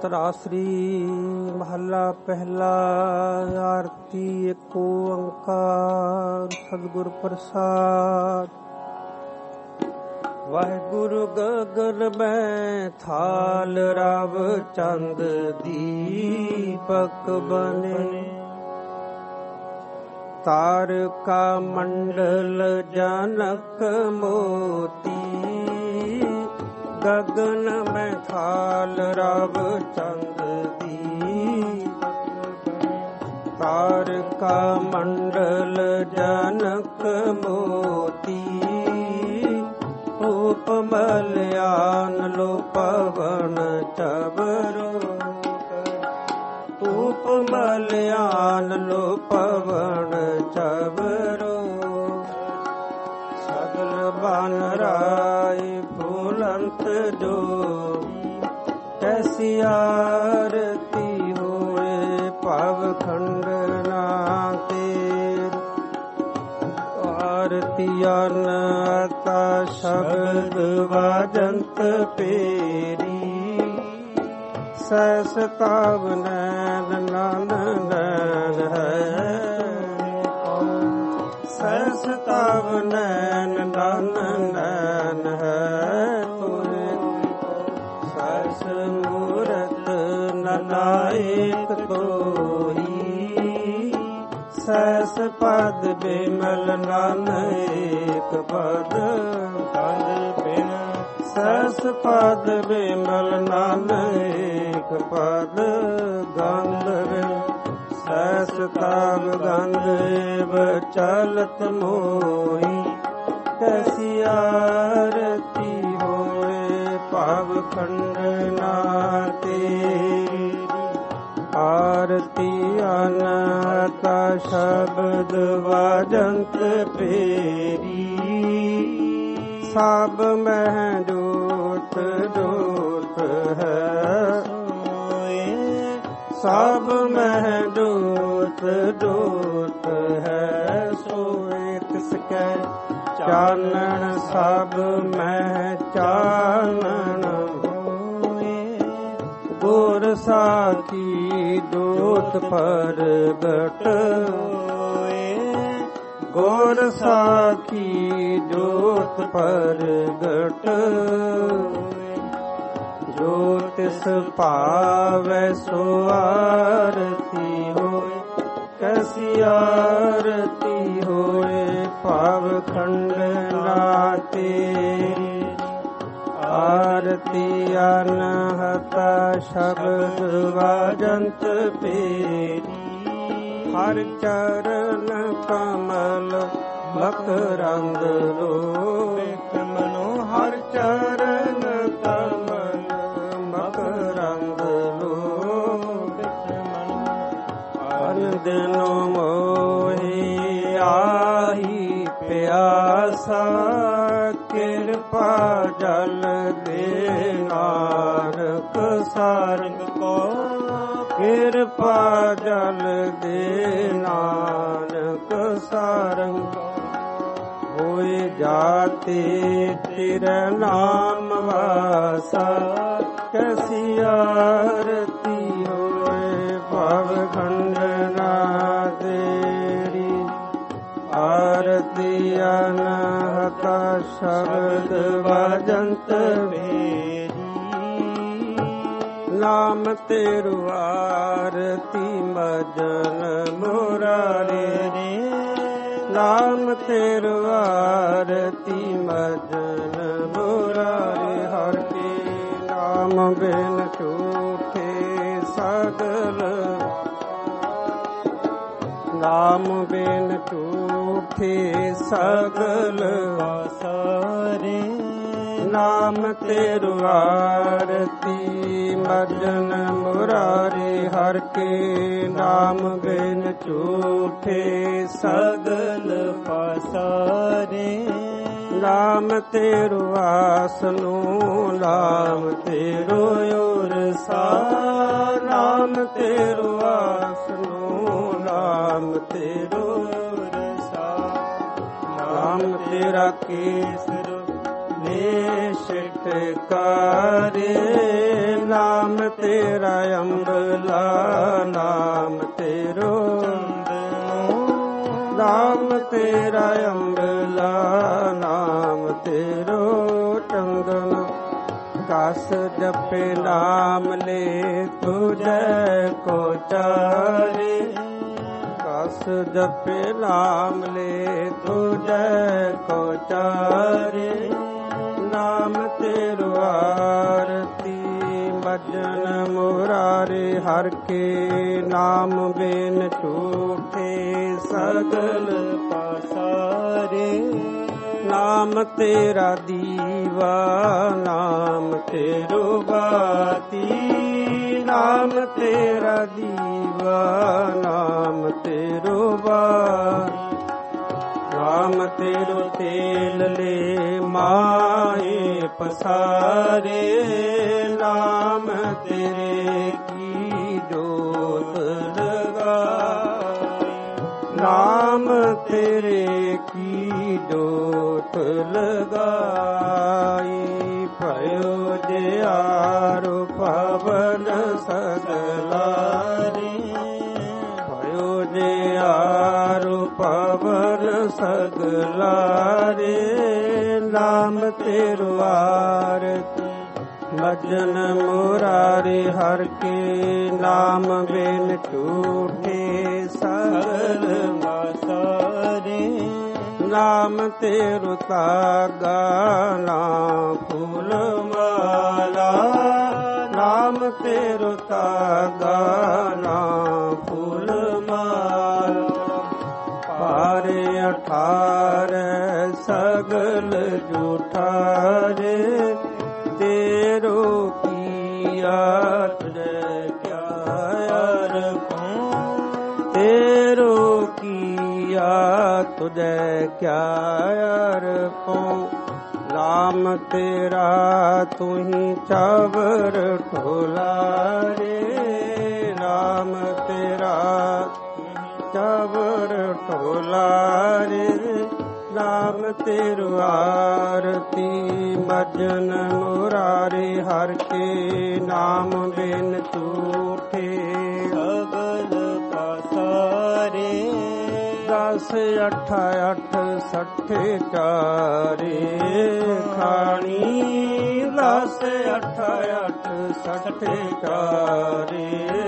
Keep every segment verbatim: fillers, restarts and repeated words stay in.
ਤਰਾਸਰੀ ਮਹੱਲਾ ਪਹਿਲਾ। ਆਰਤੀ ਏਕ ਓੰਕਾਰ ਸਤਿਗੁਰ ਪ੍ਰਸਾਦ। ਵਾਹਿਗੁਰੂ ਗਗਨ ਮੈਂ ਥਾਲ ਰਵ ਚੰਦ ਦੀਪਕ ਬਨੇ। ਤਾਰਕਾ ਮੰਡਲ ਜਨਕ ਮੋਤੀ। ਗਗਨ ਮੈਂ ਥਾਲ ਰਵ ਚੰਦ ਦੀਪਕ। ਤਾਰਕਾ ਮੰਡਲ ਜਨਕ ਮੋਤੀ। ਉਪ ਮਲਿਆਨ ਲੋ ਪਵਨ ਚਬਰੋ। ਉਪ ਮਲਿਆਨ ਲੋ ਪਵਨ ਚਬਰੋ। ਸਗਲ ਬਨ ਰਾਏ ਫੁਲੰਤ ਜੋ। ਕੈਸੀ ਆਰਤੀ ਹੋਏ ਭਵ ਖੰਡਨਾ ਤੇਰ। ਆਰਤੀ ਅਨਤਾ ਸ਼ਬਦ ਵਾਜੰਤ ਪੇਰੀ। ਸੈਸ ਤਾਵ ਨੈਨ ਨਨ ਨੈਨ ਹੈ। ਸੈਸ ਤਾਵ ਨੈਨ ਨਨ ਨੈਨ ਹੈ। ਤੋਰੇ ਸੈਸ ਮੂਰਤ ਨਨਾਇਕ ਤੋਹੀ। ਸੈਸ ਪਦ ਬਿਮਲ ਨਨ ਏਕ ਪਦ। ਪਦ ਬਿਨ ਸੈਸ ਪਦ ਬਿਮਲ ਨਨ ਏਕ ਪਦ। ਗੰਧ ਬਿਨ ਸੈਸ ਤਾਵ ਗੰਧ ਏਵ ਚਲਤ ਮੋਹੀ। ਕੈਸੀ ਆਰਤੀ ਹੋਏ ਭਵ ਖੰਡਨਾ ਤੇਰੀ। ਆਰਤੀ ਅਨਹਤਾ ਸ਼ਬਦ ਵਾਜੰਤ ਪੇਰੀ। ਸਭ ਮਹਿ ਜੋਤ ਜੋਤ ਹੈ। ਸਭ ਮਹਿ ਜੋਤ ਜੋਤ ਹੈ। ਸੋਏ ਤਿਸ ਕੈ ਚਾਨਣ ਸਭ ਮਹਿ ਚਾਨਣ ਹੋਏ। ਗੁਰ ਸਾਖੀ ਜੋਤ ਪ੍ਰਗਟ ਹੋਏ। ਗੁਰ ਸਾਖੀ ਜੋਤ ਪ੍ਰਗਟ। ਜੋ ਤਿਸ ਭਾਵੈ ਸੋ ਆਰਤੀ ਹੋਏ। ਕੈਸੀ ਆਰਤੀ ਹੋਏ ਭਵ ਖੰਡਨਾ ਤੇਰੀ। ਆਰਤੀ ਅਨਹਤਾ ਸ਼ਬਦ ਵਾਜੰਤ ਪੇਰੀ। ਹਰ ਚਰਨ ਕਮਲ ਮਕਰੰਦ ਲੋਕ ਮਨੋ। ਹਰ ਚਰਨ ਕਮਲ ਮਕਰੰਦ ਲੋਕ ਮਨੋ। ਅਨ ਦਿਨੋ ਮੋਹਿ ਆਹੀ ਪਿਆਸਾ। ਕਿਰਪਾ ਜਲ ਦੇ ਨਾਨਕ ਸਾਰੰਗ ਕੋ। ਕਿਰਪਾ ਜਲ ਦੇ ਨਾਨਕ ਸਾਰੰਗ। ਹੋਏ ਜਾਤੇ ਤੇਰਾ ਨਾਮ ਵਾਸਾ। ਕੈਸੀ ਆਰਤੀ ਹੋਏ ਭਵ ਖੰਡਨਾ ਤੇਰੀ। ਆਰਤੀ ਅਨਹਤਾ ਸ਼ਬਦ ਵਾਜੰਤ ਪੇਰੀ। ਨਾਮ ਤੇਰੂ ਆਰਤੀ ਮਜਨ ਮੁਰਾਰੇ ਰੇ। ਨਾਮ ਤੇਰੂ ਆਰਤੀ ਮਜਨ ਮੁਰਾਰੇ। ਹਰ ਕੇ ਨਾਮ ਬਿਨ ਝੂਠੇ ਸਗਲ। ਨਾਮ ਬਿਨ ਝੂਠੇ ਸਗਲ ਵਾਸਾਰੇ। ਨਾਮ ਤੇਰੂ ਆਰਤੀ ਮਜਨ ਮੁਰਾਰੇ। ਹਰ ਕੇ ਨਾਮ ਬਿਨ ਝੂਠੇ ਸਗਲ ਪਾਸਾਰੇ। ਨਾਮ ਤੇਰੂ ਆਸ ਨੂੰ ਨਾਮ ਤੇਰੂ ਔਰ ਸਾ। ਨਾਮ ਤੇਰੂ ਆਸ ਨੂੰ ਨਾਮ ਤੇਰੂ ਔਰ ਸਾ। ਨਾਮ ਤੇਰਾ ਕੇਸਰ ਛਿਟਕਾਰੇ ਨਾਮ ਤੇਰਾ ਅੰਬਲਾ ਨਾਮ ਤੇਰੋ ਨਾਮ ਤੇਰਾ ਅੰਬਲਾ ਨਾਮ ਤੇਰੋ ਚੰਦਨ ਕਸ ਜਪੇ ਨਾਮ ਲੈ ਤੁਝੈ ਕੋ ਚਾਰੇ ਕਸ ਜਪੇ ਨਾਮ ਲੈ ਤੁਝੈ ਕੋ ਚਾਰੇ ਨਾਮ ਤੇਰੋ ਆਰਤੀ ਭਜਨ ਮੁਰਾਰੇ ਹਰਿ ਕੇ ਨਾਮ ਬਿਨ ਝੂਠੇ ਸਗਲ ਪਸਾਰੇ ਨਾਮ ਤੇਰਾ ਦੀਵਾ ਨਾਮ ਤੇਰੋ ਬਾਤੀ ਨਾਮ ਤੇਰਾ ਦੀਵਾ ਨਾਮ ਤੇਰੋ ਬਾਤੀ ਨਾਮ ਤੇਰੋ ਤੇਲ ਲੈ ਮਾਏ ਪਸਾਰੇ ਨਾਮ ਤੇਰੇ ਕੀ ਜੋਤ ਲਗਾਈ ਨਾਮ ਤੇਰੇ ਕੀ ਜੋਤ ਲਗਾਈ ਭਇਓ ਜਿਆਰੁ ਪਵਨ ਸਗਲਾਰੇ ਭਇਓ ਜਿਆਰੁ ਪਵਨ ਸਗਲਾਰੇ ਨਾਮ ਤੇਰੋ ਆਰਤੀ ਭਜਨ ਮੁਰਾਰੇ ਹਰਿ ਕੇ ਨਾਮ ਬਿਨ ਝੂਠੇ ਸਗਲ ਮਾਸਾਰੇ ਨਾਮ ਤੇਰੋ ਤਾਗਾ ਨਾਮ ਫੂਲ ਮਾਲਾ ਨਾਮ ਤੇਰੋ ਤਾਗਾ ਨਾਮ ਫੂਲ ਮਾਲਾ ਪਾਰੇ ਅਠਾਰ ਸਗਲ ਝੂਠਾਰੇ ਤੇਰੋ ਕੀਆ ਤੁਝੈ ਕਿਆ ਅਰਪਉ ਤੇਰੋ ਕੀਆ ਤੁਝੈ ਕਿਆ ਅਰਪਉ ਨਾਮ ਤੇਰਾ ਤੁਹੀਂ ਚਾਵਰ ਢੋਲਾਰੇ ਨਾਮ ਤੇਰਾ ਚਾਵਰ ਢੋਲਾਰੇ ਨਾਮ ਤੇਰੋ ਆਰਤੀ ਭਜਨ ਮੁਰਾਰੇ ਹਰਿ ਕੇ ਨਾਮ ਬਿਨ ਝੂਠੇ ਸਗਲ ਪਸਾਰੇ ਦਸ ਅਠ ਅਠ ਸੱਠੇ ਚਾਰੇ ਖਾਣੀ ਦਸ ਅਠ ਅਠ ਸੱਠੇ ਚਾਰੇ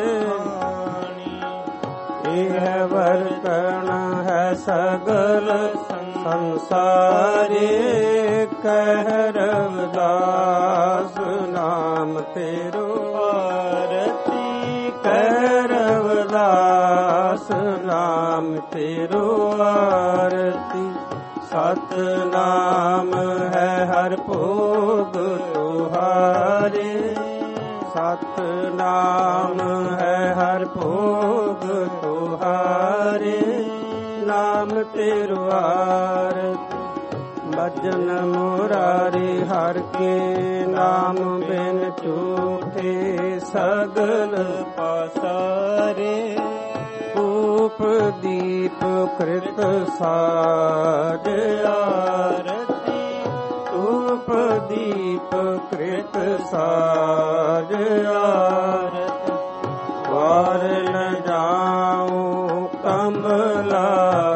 ਇਹ ਵਰਤਨ ਹੈ ਸਗਲ ਸੰਸਾਰੇ ਕਹਿ ਰਵਿਦਾਸ ਨਾਮ ਤੇਰੋ ਆਰਤੀ ਕਹਿ ਰਵਿਦਾਸ ਨਾਮ ਤੇਰੋ ਆਰਤੀ ਸਤ ਨਾਮ ਹੈ ਹਰਿ ਭੋਗ ਤੁਹਾਰੇ ਸਤ ਨਾਮ ਹੈ ਹਰਿ ਭੋਗ ਤੁਹਾਰੇ ਨਾਮ ਤੇਰੋ ਆਰਤੀ ਭਜਨ ਮੁਰਾਰੇ ਹਰਿ ਕੇ ਨਾਮ ਬਿਨ ਝੂਠੇ ਸਗਲ ਪਸਾਰੇ ਧੂਪ ਦੀਪ ਕ੍ਰਿਤ ਸਾਜ ਆਰਤੀ ਧੂਪ ਦੀਪ ਕ੍ਰਿਤ ਸਾਜ ਆਰਤੀ ਵਾਰ ਨ ਜਾਉ ਕਮਲਾ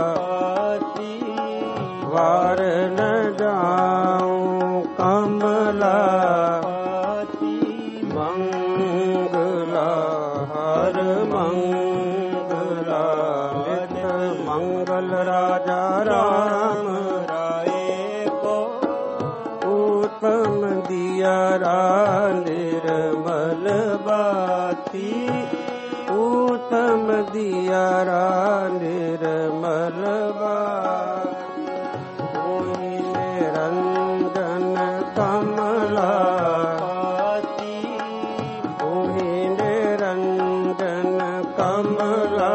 ਵਾਰ ਨ ਜਾਉ ਕਮਲਾ ਮੰਗਲਾ ਹਰ ਮੰਗਲਾ ਨਿਤ ਮੰਗਲ ਰਾਜਾ ਰਾਮ ਰਾਏ ਕੋ ਉਤਮ ਦਿਆਰਾ ਨਿਰਮਲ ਬਾਤੀ ਉਤਮ ਦਿਆਰਾ ਨਿਰਮਲ ਬਾਤੀ ਨਿਰੰਜਨ ਕਮਲਾ ਭੂਮੀ ਨਿਰੰਜਨ ਕਮਲਾ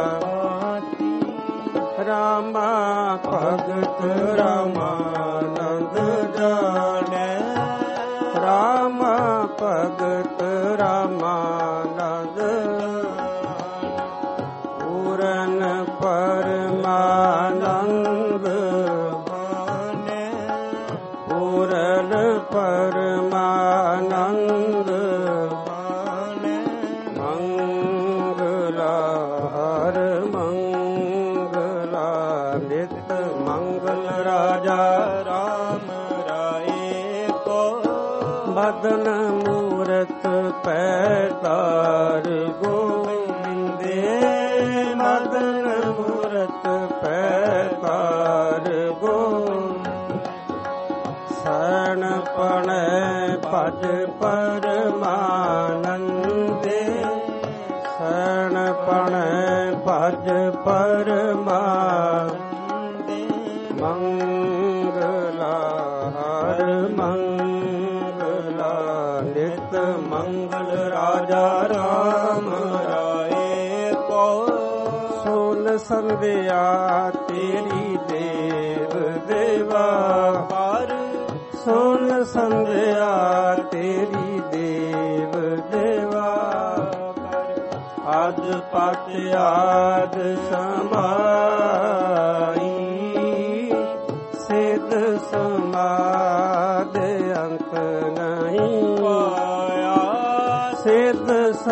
ਰਾਮਾ ਭਗਤ ਰਾਮਾਨੰਦ ਜਾਣੈ ਰਾਮਾ ਭਗਤ ਰਾਮਾਨੰਦ ਪੂਰਨ ਪਰਮਾਨੰਦ ਪੂਰਨ सकल परमानंद माने मंगला हर मंगला नित मंगल राजा राम राये को बदन मूरत पैदार गोविंदे मदन मूरत पैदार गोविंद शरण पण पद परमानंदे शरण पण पद परमानंदे मंगला हर मंगला नित मंगल राजा राम राये को सोन संध्या तेरी देव देवा पर सोन संध्या तेरी देव देवा आद पत आद समाई सिद्ध समाद अंत नहीं पाया सिद्ध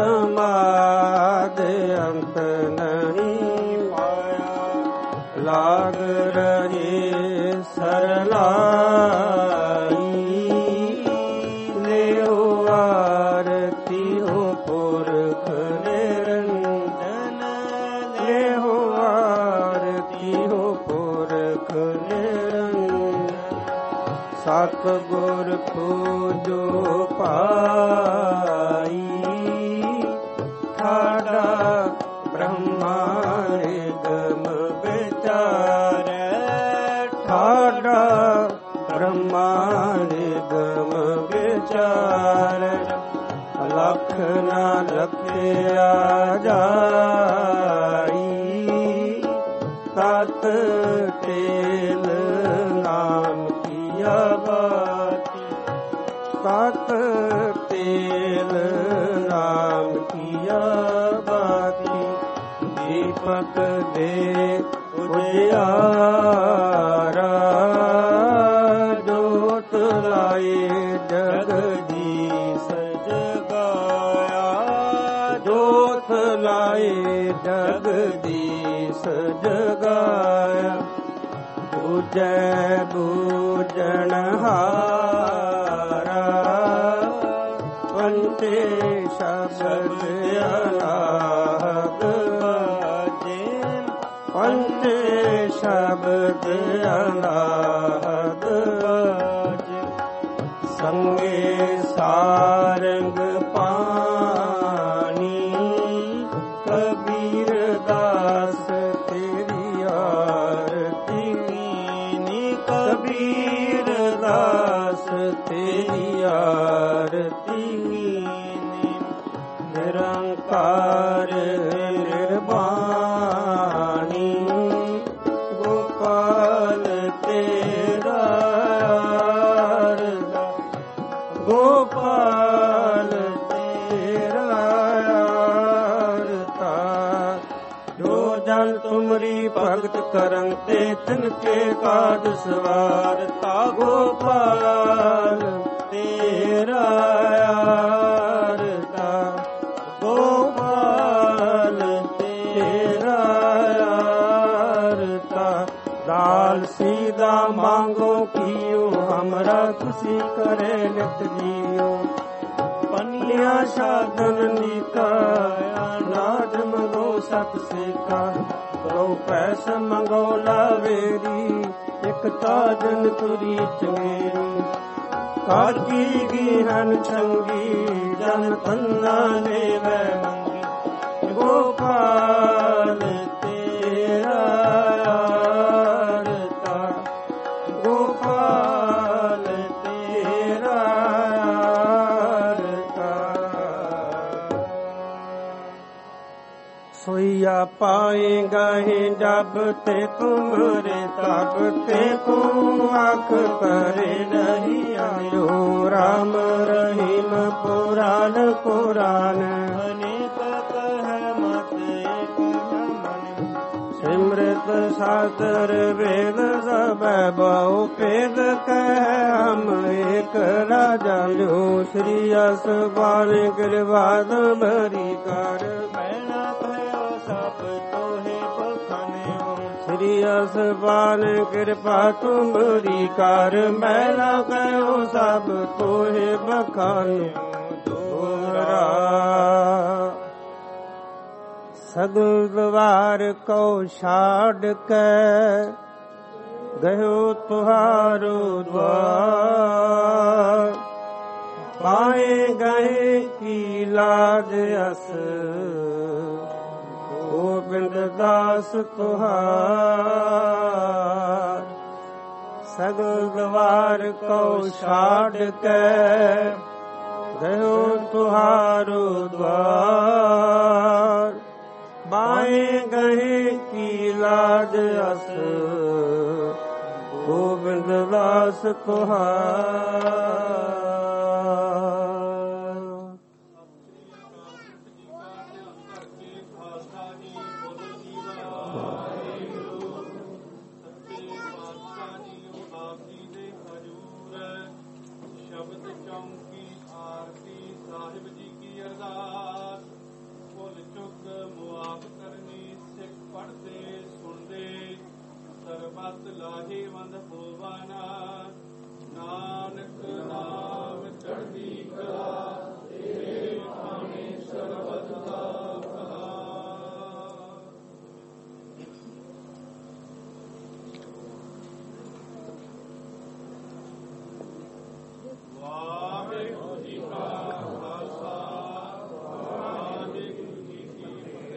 समाद अंत नहीं पाया लाग रहे सरलाई ले आरती हो पुरख निरंजन ले आरती हो पुरख निरंजन सतगुर पूजो पाई ठाडा ब्रह्मा निगम विचारे ठाडा ब्रह्मा निगम विचार लख न लखया जाई तत तेल नाम किया बाती तत तेल नाम किया बाती दीपक दे उजियारा जोत लाए जगदीश जगाया जोत लाए जगदीश जगाया पूजै पूजन हारा पंचे शब्द अनाहत बाजे पंचे शब्द अनाहत बाजे संगे सारंग पानी कबीर दास तेरी आरती नी कबीर दास तेरी आरती निरंकार निर्वाणी गोपाल तेरा गोपाल तेरा जो जन तुमरी भगत करं ते तिनके काज सवारता गोपाल तेरा गोपाल तेरा दाल सीधा मांगो कियो हमरा खुशी करे नित जियो पनिया साधन निकाया नाद मंगो सत सेका दो पैस मंगो लावेरी एक ताजन तुरी चंगेरी काजी गिहन छंगी जन तन्ना ले मंगी गोपाल तेरा गोपाल तेरा सोइया पाएगा ही जब ते तुमरे तब ते को आँख करे नहीं आयो राम रहीम पुराण पुराण अनेक कह मत एक मन सिमरत शास्त्र वेद सब बहु पेद कह हम एक राजा लो श्री असबान कृपाद भरी कर मैना कहो सब तोहे बखाने श्री असबान कृपा तुम्हारी कर मैना कहो सब तोहे बखाने दोहरा सगल द्वार को छाड़ के गयो तुहारो द्वार पाए गए की लाज अस गोबिंद दास तुहार सगल द्वार को छाड़ के गयो तुहारो द्वार बाए गए की लाज अस गोबिंद दास तुहार ਨਾਨਕ ਨਾਮ ਚੜ੍ਹਦੀ ਕਲਾ ਤੇਰੇ ਬਾਣੀ ਸਰਬਤ ਦਾ ਭਲਾ। ਵਾਹਿਗੁਰੂ ਜੀ ਕਾ ਖਾਲਸਾ ਵਾਹਿਗੁਰੂ ਜੀ ਕੀ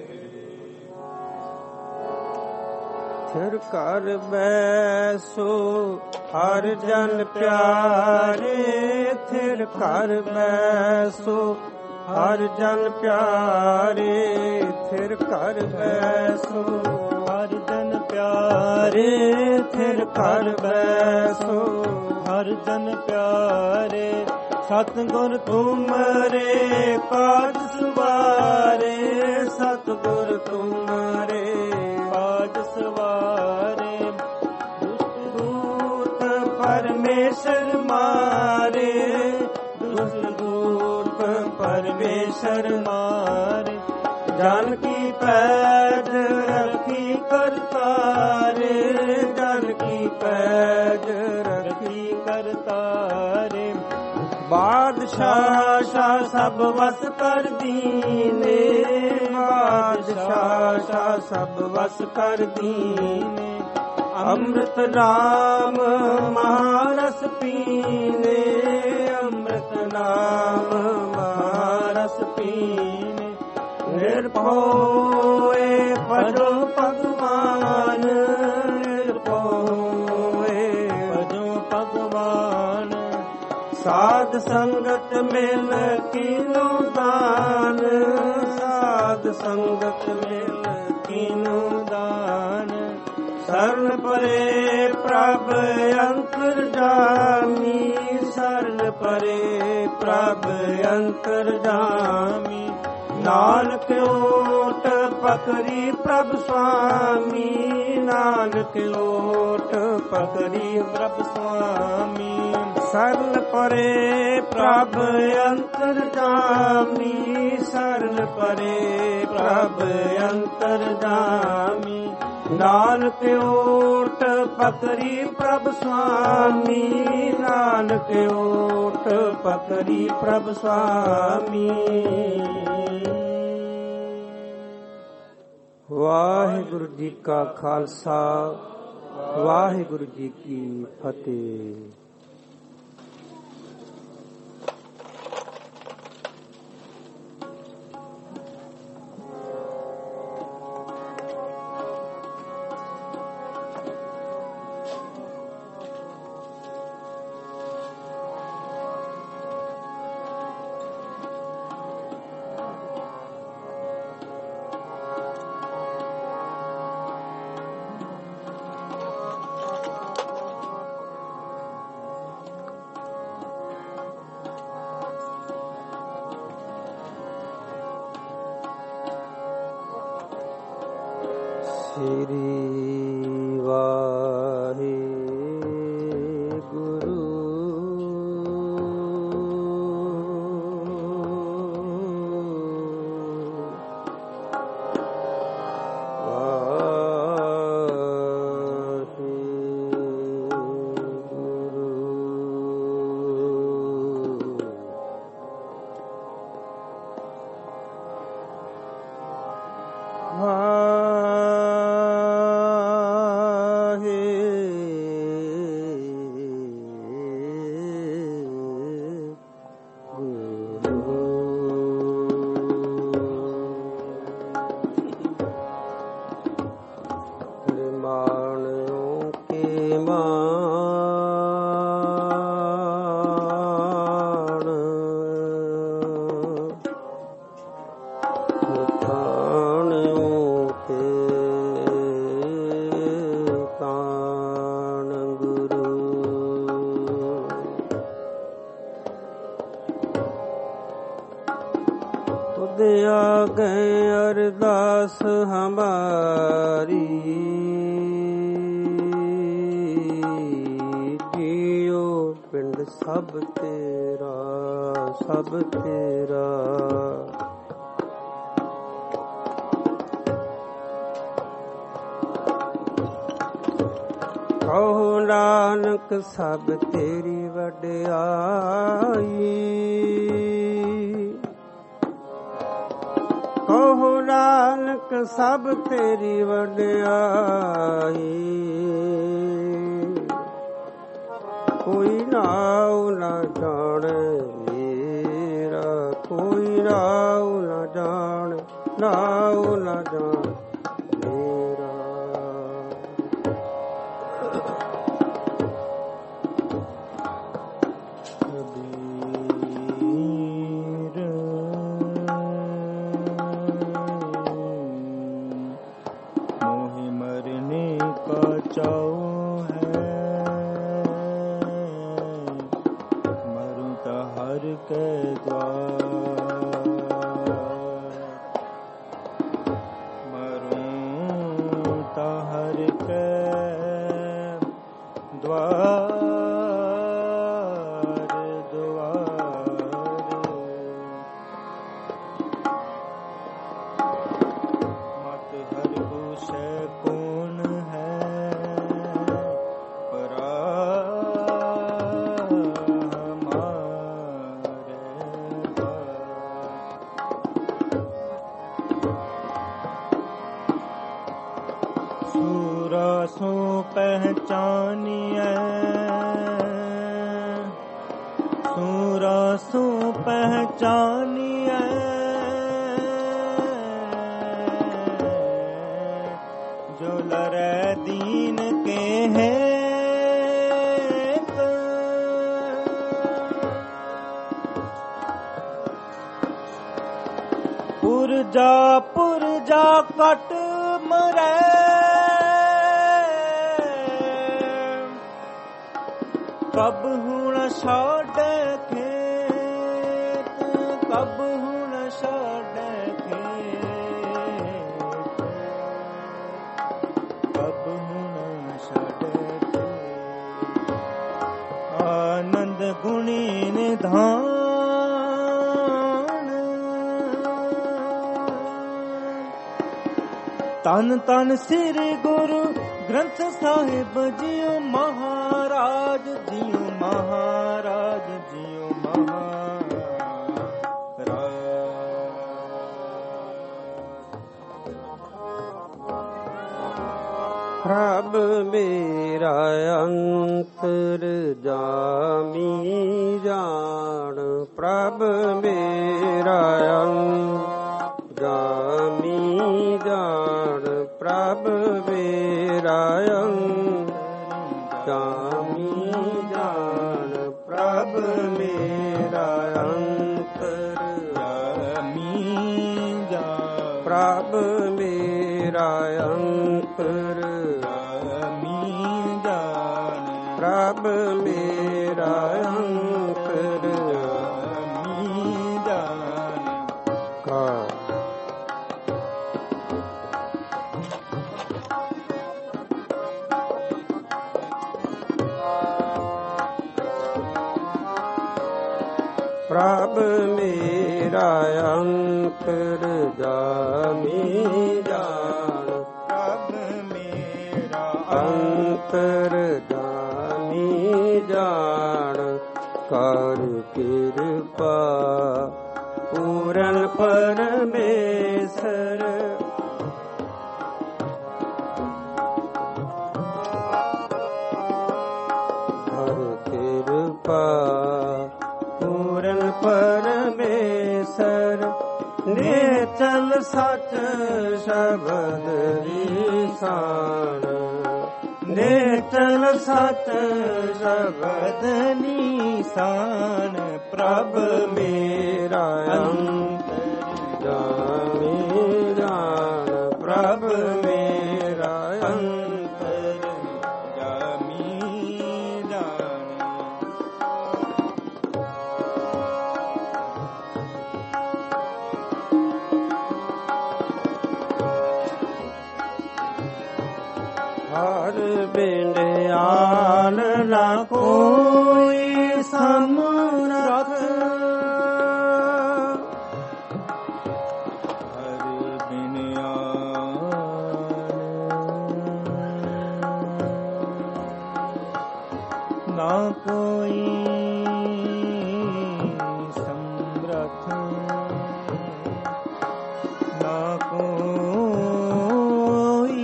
ਫਤਿਹ। थिर कर बैसो हर जन प्यारे थिर कर बैसो हर जन प्यारे थिर कर बैसो हर जन प्यारे थिर कर बैसो हर जन प्यारे सतगुर तुमरे काज सवारे सतगुर तुमरे काज सवारे दुष्ट दूत परमेश्वर मारे दुष्ट दूत परमेश्वर मारे जानकी पैज रखी करतारे जानकी पैज रखी करतारे बादशाह शाह सब वस कर दीने बादशाह शाह सब वस कर दीने अमृत नाम महारस पीने अमृत नाम महारस पीने निर्भय भजो भगवान निर्भय भजो भगवान साध संगत मिल कीनो दान साध संगत मिल कीनो दान शरण परे प्रभ अंतर जामी शरण परे प्रभ अंतर जामी नानक ओट पकड़ी प्रभ स्वामी नानक ओट पकड़ी प्रभ स्वामी शरण परे प्रभ अंतर जामी शरण परे प्रभ अंतर जामी नानक ओट पकड़ी प्रभ स्वामी नानक ओट पकड़ी प्रभ स्वामी। वाहिगुरु जी का खालसा वाहिगुरु जी की फतेह। श्री पद आगे अरदास हमारी, जियो पिंड सब तेरा सब तेरा। कहो नानक सब तेरी वड्याई, कहो नानक सब तेरी वड्याई। कोई नाऊ न जाने मेरा, कोई नाऊ न जाने, नाऊ न जाने मेरा। चाओ है मरूं त हर के द्वार, मरूं त हर के द्वार द्वार। मत हर पूछे कौन है, सो पहचानिए, सूरा सो पहचानिए, जो लरे दीन के हैं। पुरजा पुरजा कट मरे, कब हुण छाड़े खेत, कब हुण छाड़े खेत, कब हुण छाड़े खेत। आनंद गुणी निधान, तन तन श्री गुरु ग्रंथ साहिब जियो महाराज, जियो महाराज, जियो महाराज। प्रभ मेरा अंतर जामी जान, प्रभ मेरा अंतर जामी जान, प्रभ मेरा जामी जान, प्रभ मेरा अंतर जामी जान, प्रभ मेरा अंतर जामी जान, प्रभ मेरा अंतर जामी जान। का प्रभ मेरा अंतर जामी जान, प्रभ मेरा अंतर जामी जान। कर कृपा पूरन परमेश्वर, कर कृपा परमेश्वर। निश्चल सच शब्द निशान, निश्चल सच शब्द निशान। प्रभ मेरा अंतर जामी जान, प्रभ मेरा अंतर जामी जान। ਹਰ ਬਿਨ ਆਨ ਨਾ ਕੋਈ ਸਮਰਥ। ਹਰ ਬਿਨ ਆਨ ਨਾ ਕੋਈ ਸਮਰਥ, ਨਾ ਕੋਈ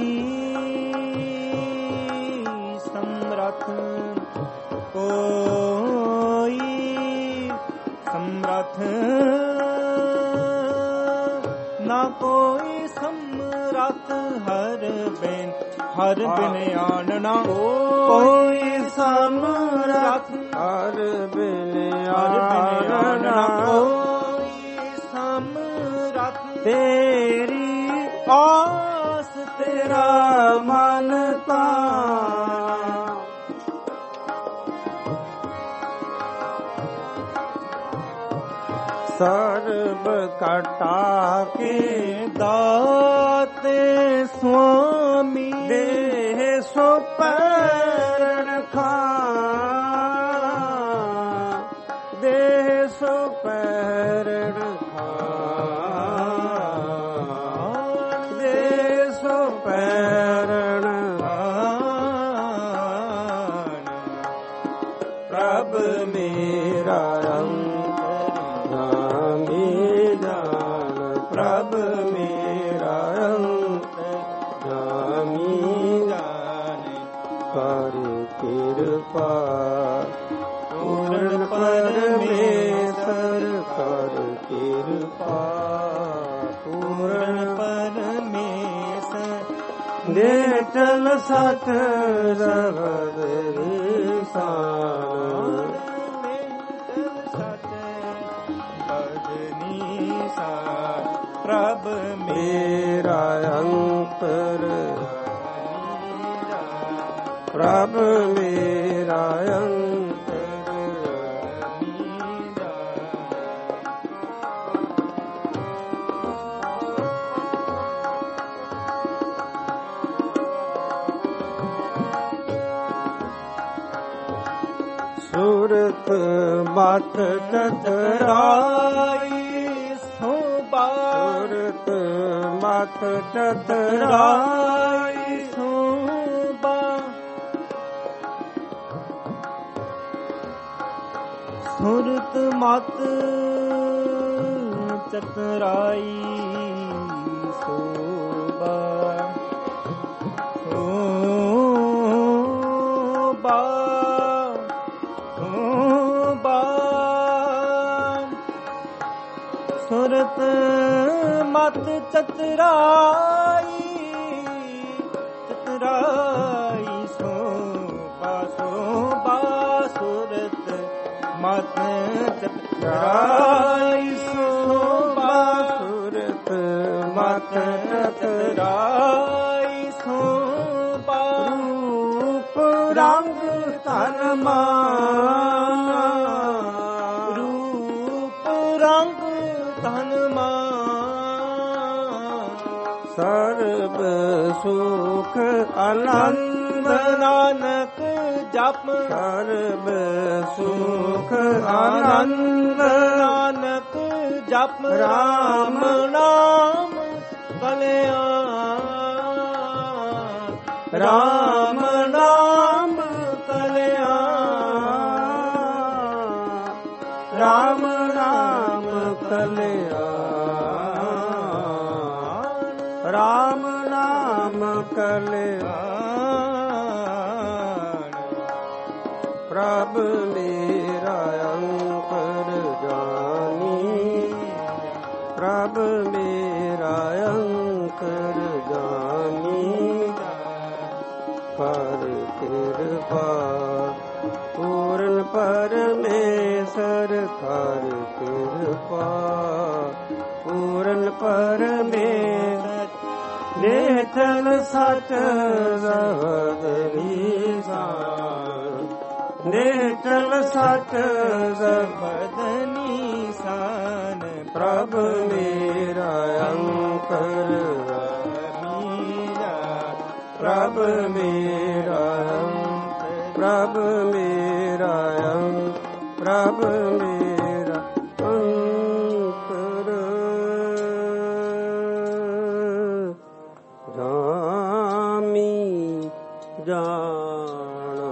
ਸਮਰਥ, ਕੋਈ ਸਮਰਥ, ਨਾ ਕੋਈ ਸਮਰਥ। ਹਰ ਬਿਨ ਹਰ ਬਿਨ ਆਨ ਨਾ ਕੋਈ ਸਮਰਥ। ਹਰ ਬਿਨ ਹਰ ਬਿਨ ਆਨ ਨਾ ਕੋਈ ਸਮਰਥ। ਤੇਰੀ ਆਸ ਤੇਰਾ ਮਨ ਤਾਂ ਸਰਬ ਕਟਾ ਕੇ ਦਾਤੇ ਸੁਆਮੀ ਦੇਹ ਸੋ ਪੈਰਣ ਖਾ, ਦੇਹ ਸੋ ਪੈਰਣ ਖਾ, ਦੇਹ ਸੋ ਪੈਰਣ ਖਾਨ। ਪ੍ਰਭ ਮੇਰਾ ਅੰਤਰਜਾਮੀ ਜਾਣ, ਪ੍ਰਭ ਮੇਰਾ ਅੰਤਰਜਾਮੀ ਜਾਣੇ ਕਰ ਕਿਰਪਾ ਪੂਰਨ ਪਰਮੇਸ਼ਰ ਕਰ ਕਿਰਪਾ ਪੂਰਨ ਪਰਮੇਸ਼ਰ। ਦੇ ਚਲ ਸਤ ਰਵਦ ਰਿਸਾਨ, ਪ੍ਰਭ ਮੇਰਾ ਅੰਤਰ, ਪ੍ਰਭ ਮੇਰਾ ਅੰਤਰ ਸੁਰਤ ਮਤ ਚਤਰਾਈ ਸੋਭਾ। ਸੁਰਤ ਮਤ ਚਤਰਾਈ ਸੋਭਾ ਸੁਰਤ ਮਤ ਚਤਰਾਈ ਸੋਭਾ। ਸੋਭਾ ਸੋਭਾ ਸੁਰਤ ਮਤ ਚਤਰਾਈ ਚਤਰਾਈ ਸੋਭਾ। ਸੋਭਾ ਸੁਰਤ ਮਤ ਚਤਰਾਈ ਸੋਭਾ। ਸੁਰਤ ਮਤ ਚਤਰਾਈ ਸੋਭਾ। ਰੂਪ ਰੰਗ ਤਨ ਮਾਨ, ਰੂਪ ਰੰਗ ਧਨ ਮਾਨ। ਸਰਬ ਸੁਖ ਆਨੰਦ ਨਾਨਕ ਜਪ। ਸਰਬ ਸੁਖ ਆਨੰਦ ਨਾਨਕ ਜਪ। ਰਾਮ ਨਾਮ ਕਲਿਆਣ। ਰਾਮ ਨਾਮ ਕਲਿਆਣ। ਰਾਮ ਨਾਮ ਕਲਿਆਣ। ਰਾਮ ਨਾਮ ਕਲਿਆਣ। ਪ੍ਰਭ ਮੇਰਾ ਅੰਤਰ ਜਾਨੀ, ਪ੍ਰਭ ਮੇਰਾ ਅੰਤਰ ਜਾਨੀ ਕਰ ਕਿਰਪਾ ਪੂਰਨ ਪਰਮੇਸ਼ਰ ਕਰ ਕਿਰਪਾ ਪੂਰਨ ਪਰਮੇਸ਼ਰ ਦੇ ਚਲ ਸਚ ਰਵਦ ਨੀਸਾਨ ਦੇ ਚਲ ਸਚ ਰਵਦ ਨੀਸਾਨ ਪ੍ਰਭ ਮੇਰਾ ਅੰਤਰ ਮੀਰਾ ਪ੍ਰਭ ਪ੍ਰਭ ਮੇਰਾ ਪ੍ਰਭ ਮੇਰਾ ਪ੍ਰਭ ਮੇਰਾ ਅੰਤਰ ਜਾਮੀ ਜਾਣਾ।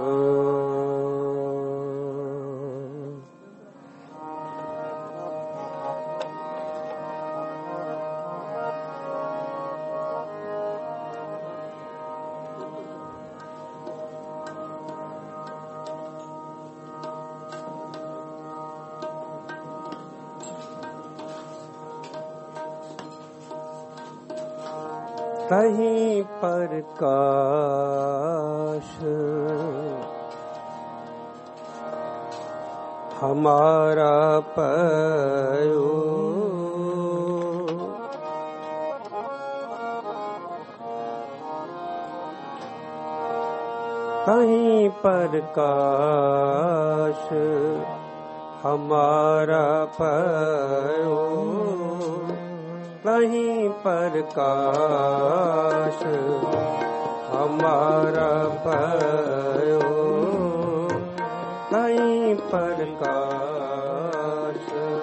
कहीं प्रकाश हमारा पयो, कहीं प्रकाश हमारा पयो, कहीं प्रकाश हमारा पयो, कहीं प्रकाश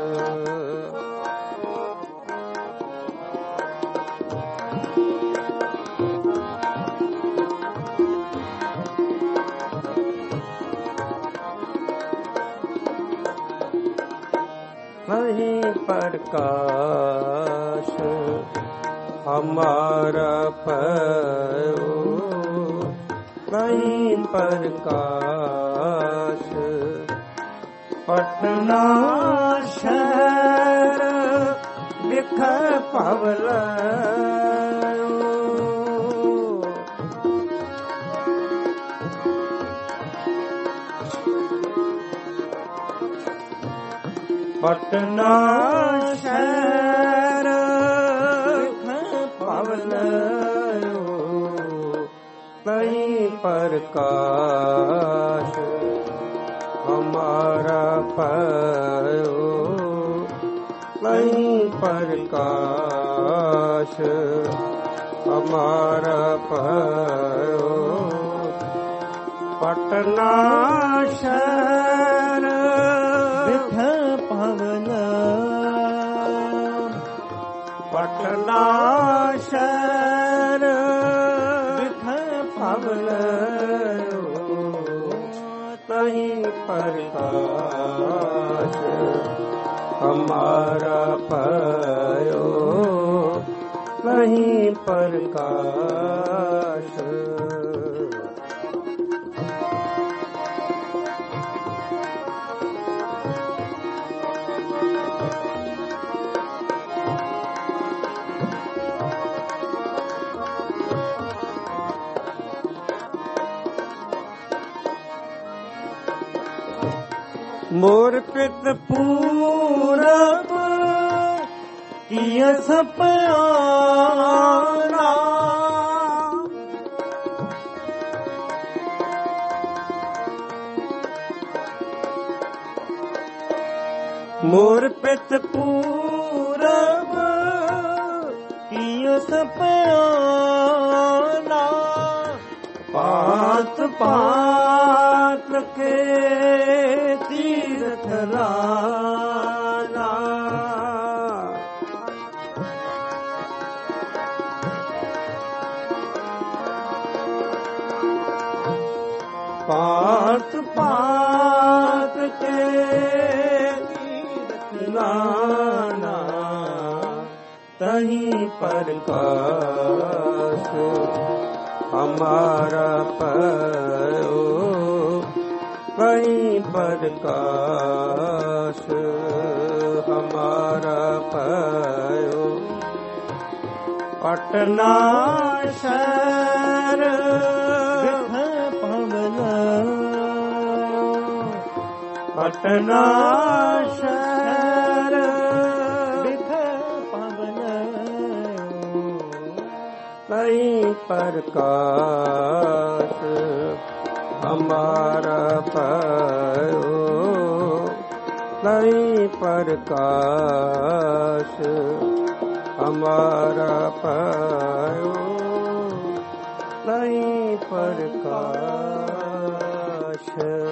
कहीं प्रकाश हमारा पयो, कहीं प्रकाश पटना शहर बिख पवला पटना शहर पवलयो, कहीं प्रकाश हमारा पयो, कहीं प्रकाश हमारा पयो, पटना शहर बिख पटना शहर बिख पवलयो, कहीं प्रकाश हमारा पयो, कहीं प्रकाश मोर पित पूरब किया सपना, मोर पित पूरब किया सपना, पात पात के तीर्थ लाना, पात पात के तीर्थ लाना, तहीं प्रकाश हमारा पयो, कहीं प्रकाश हमारा पयो, पटना शहर बिख पवलयो, पटना शहर बिख पवलयो, कहीं प्रकाश हमारा पयो, कहीं प्रकाश हमारा पयो, ਤਹੀਂ ਪ੍ਰਕਾਸ਼।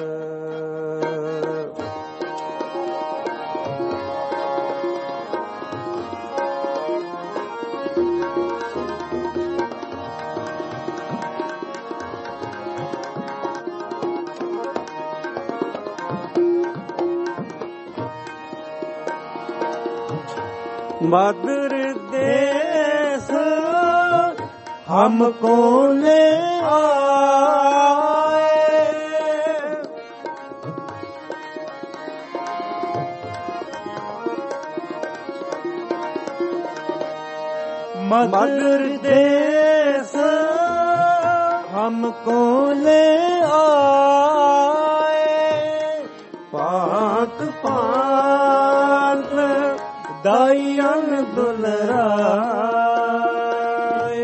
मधुर देश हमको ले आए, मधुर देश हमको ले आए, पात पात दायन दुलराए,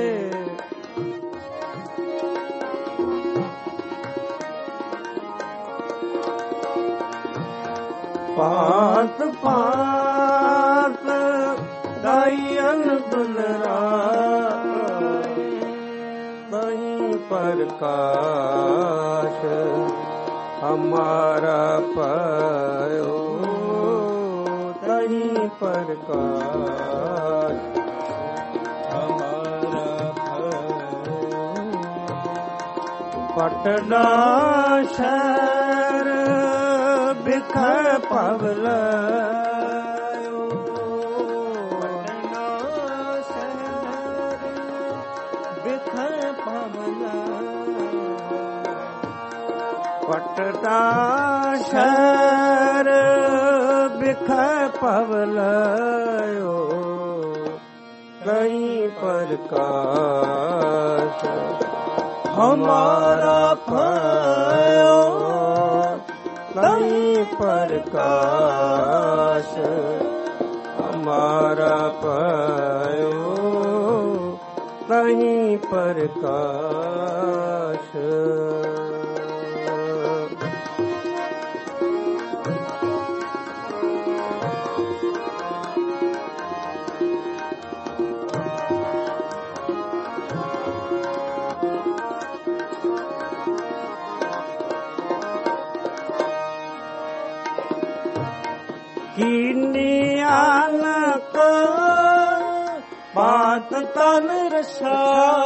पात पात दायन दुलराए, तहीं प्रकाश हमारा पायो, तहीं प्रकाश हमारा पटना शहर बिख पवलायो, पटना शहर बिख पवलायो, पटना शहर बिख पवलायो, तहीं प्रकाश हमारा पायो, तहीं प्रकाश हमारा पायो, तहीं प्रकाश। कीनियानक बात तन रसा,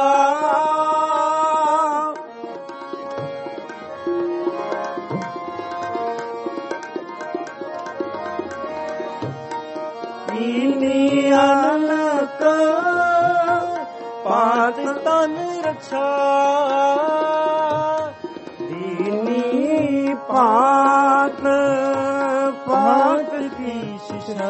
कीनियानक बात तन रसा, दीनी पात पात की शिक्षा,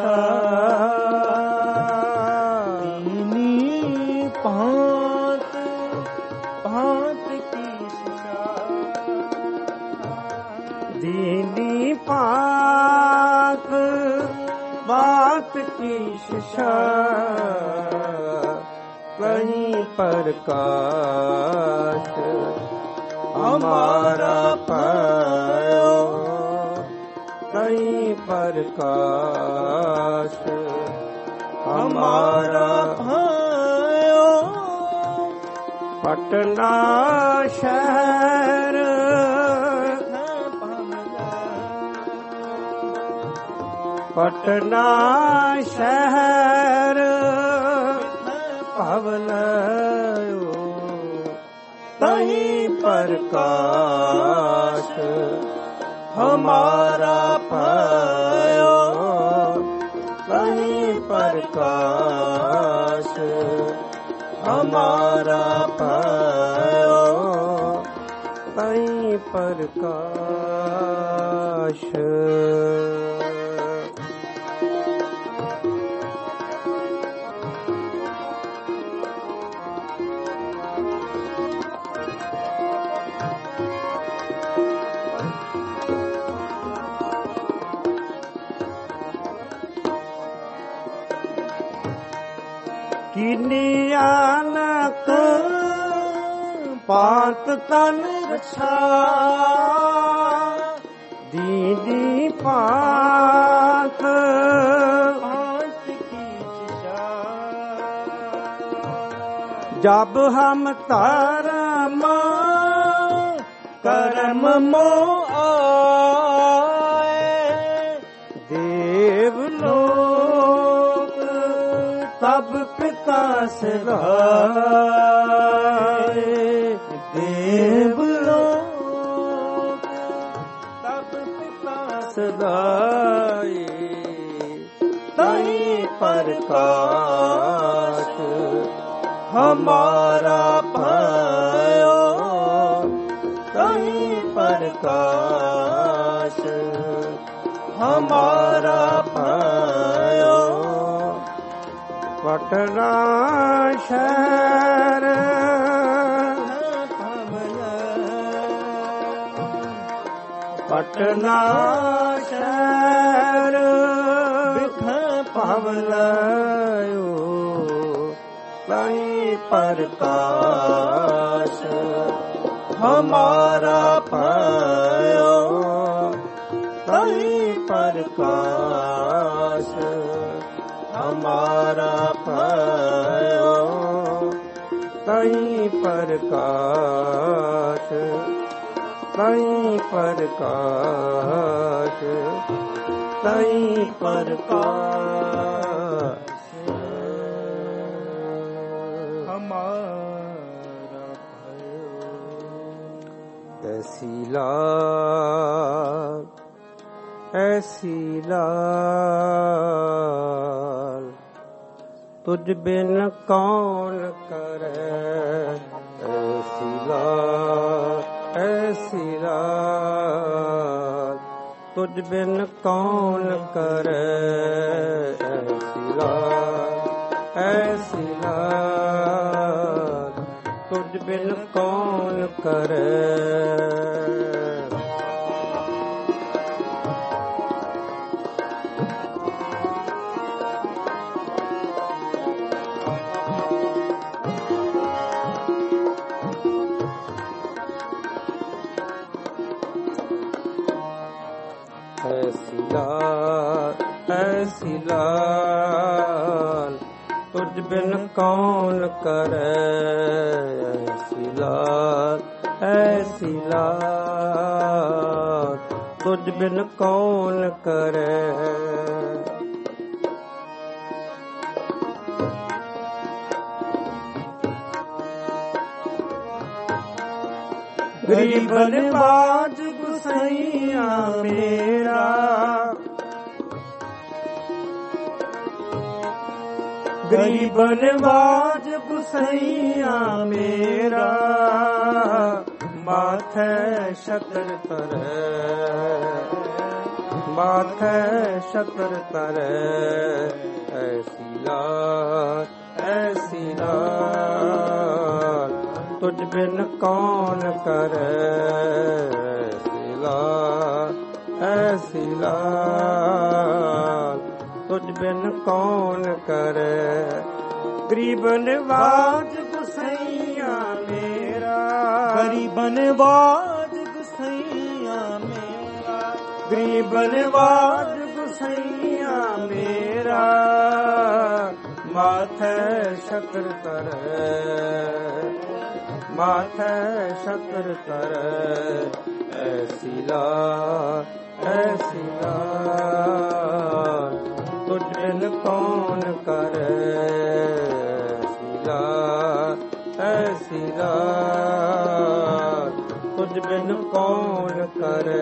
दीनी पात पात की शिक्षा, दीनी पात पात की शिक्षा, तहीं प्रकाश हमारा पायो, तहीं प्रकाश हमारा पायो, पटना शहर पटना शहर पवलायो, तहीं प्रकाश हमारा पायो, तहीं प्रकाश हमारा पायो, तहीं प्रकाश। कीनियानक पात तन रसा, दीदी पात पात की शिक्षा, जब हम धर्म कर्म मोह आए देवलोक तब पिता सिधाए देवलोक तब पिता सिधाए तई प्रकाश हमारा भयो तई प्रकाश हमारा भयो पटना शहर पटना शहर बिख पवलयो तई प्रकाश हमारा भयो तई प्रकाश हमारा भयो तई प्रकाश तई प्रकाश तई प्रकाश हमारा भयो। ऐसी लाल ऐसी लाल तुझ बिन कौन करे ऐसी लाल ऐसी लाल तुझ बिन कौन करे ऐसी लाल ऐसी लाल तुझ बिन कौन करे। ऐसी लाल ऐसी लाल तुझ बिन कौन करे ऐसी लाल ऐसी लाल तुझ बिन कौन करे। गरीब नवाज गुसैया मेरा गरीब नवाज गुसैया मेरा माथे शतर तरे माथे शतर तरे ऐसी लाल ऐसी लाल तुझ बिन कौन करे ऐसी लाल ऐसी लाल तुझ बिन कौन करे। गरीब नवाज गुसैया मेरा गरीब नवाज गुसैया मेरा गरीब नवाज गुसैया मेरा माथे शतर तरे माथे शतर तरे ऐसी लाल ऐसी लाल तुझ बिन कौन करे ऐसी लाल ऐसी लाल तुझ बिन कौन करे।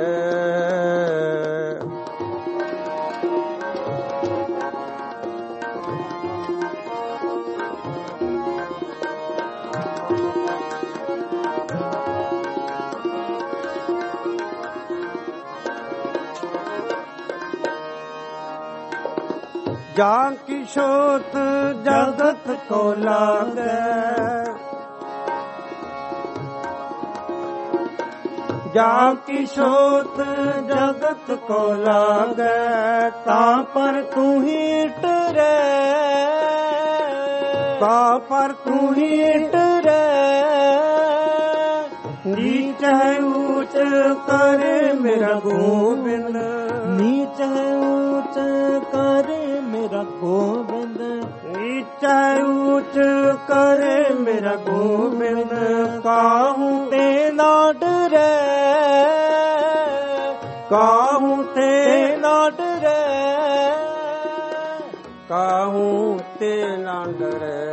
जान की शोत जगत को लागे जान की शोत जगत को लागे ता पर तू ही टरे ता पर तू ही टरे नीच है ऊंच करे मेरा गोविंद नीच है ऊंच करे मेरा गोविंद नीच ਨੀਚੈ ਊਚ ਕਰੇ ਮੇਰਾ ਗੋਬਿੰਦ, ਕਾਹੂ ਤੇ ਨਾ ਡਰੈ, ਕਾਹੂ ਤੇ ਨਾ ਡਰੈ, ਕਾਹੂ ਤੇ ਨਾ ਡਰੈ,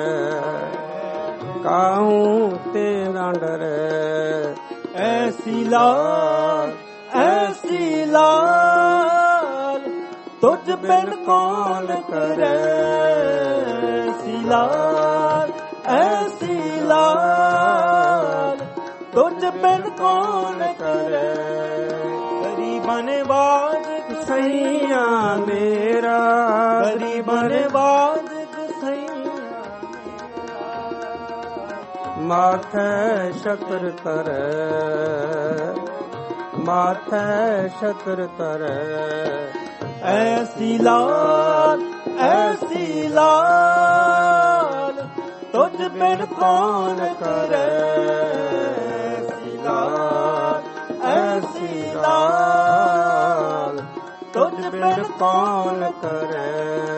ਕਾਹੂ ਤੇ ਨਾ ਡਰੈ। ਐਸੀ ਲਾਲ ਐਸੀ ਲਾਲ ਤੁਝ ਬਿਨ ਕੌਣ ਕਰੈ, ਐਸੀ ਲਾਲ ਐਸੀ ਲਾਲ ਤੁਝ ਬਿਨ ਕੌਣ ਕਰੈ। ਗਰੀਬਾਂ ਨੇ ਬਾਜ ਸਈਆ ਮੇਰਾ, ਗਰੀਬਾਂ ਨੇ ਬਾਜ ਸਈਆ ਮਾਥੈ ਸ਼ਤਰ ਤਰੈ, ਮਾਥੈ ਸ਼ਤਰ ਤਰੈ। ਐਸੀ ਲਾਲ ਐਸੀ ਲਾਲ ਤੁਝ ਬਿਨ ਕੌਣ ਕਰੈ, ਐਸੀ ਲਾਲ ਐਸੀ ਲਾਲ ਤੁਝ ਬਿਨ ਕੌਣ ਕਰੈ।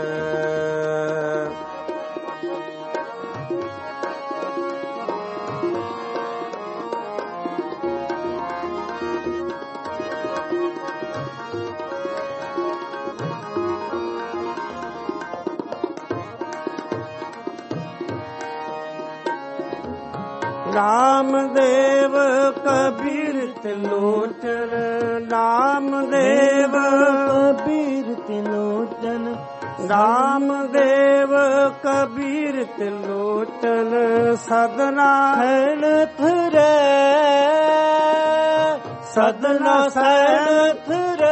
ਰਾਮਦੇਵ ਕਬੀਰ ਤਿਲੋਚਨ, ਰਾਮਦੇਵ ਕਬੀਰ ਤਿਲੋਚਨ, ਰਾਮਦੇਵ ਕਬੀਰ ਤਿਲੋਚਨ। ਸਦਨਾ ਸੈਨ ਥਰੈ, ਸਦਨਾ ਸੈਨ ਥਰੈ।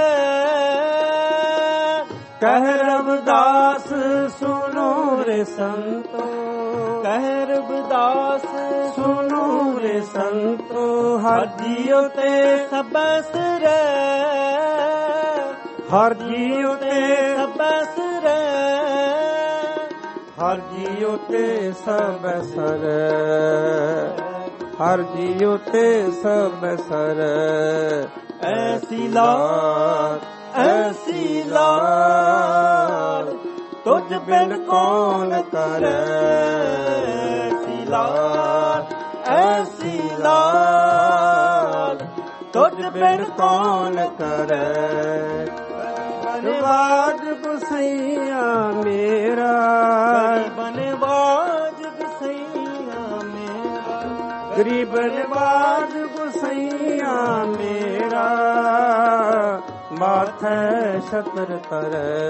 ਕਹਿ ਰਵਿਦਾਸ ਸੁਨੋ ਰੇ ਸੰਤੋ, ਕਹਿ ਰਵਿਦਾਸ ਸੁਨੋ ਰੇ ਸੰਤੋ। ਹਰ ਜੀਉ ਤੇ ਸਭੈ ਸਰੈ, ਹਰ ਜੀਉ ਤੇ ਸਭੈ ਸਰੈ, ਹਰ ਜੀਉ ਤੇ ਸਭੈ ਸਰੈ, ਹਰ ਜੀਉ ਤੇ ਸਭੈ ਸਰੈ। ਐਸੀ ਲਾਲ ਐਸੀ ਲਾਲ ਤੁਝ ਬਿਨ ਕੌਣ ਕਰੈ, ਐਸੀ ਲਾਲ ਐਸੀ ਲਾਲ ਤੁਝ ਬਿਨ ਕੌਣ ਕਰੈ। ਬਨਵਾਜ ਗੁਸਈਆ ਮੇਰਾ, ਬਨਵਾਜ ਗੁਸਈਆ ਮੇਰਾ, ਗਰੀਬ ਨਵਾਜ ਗੁਸਈਆ ਮੇਰਾ। ਮਾਥੈ ਸ਼ਤਰ ਤਰੈ,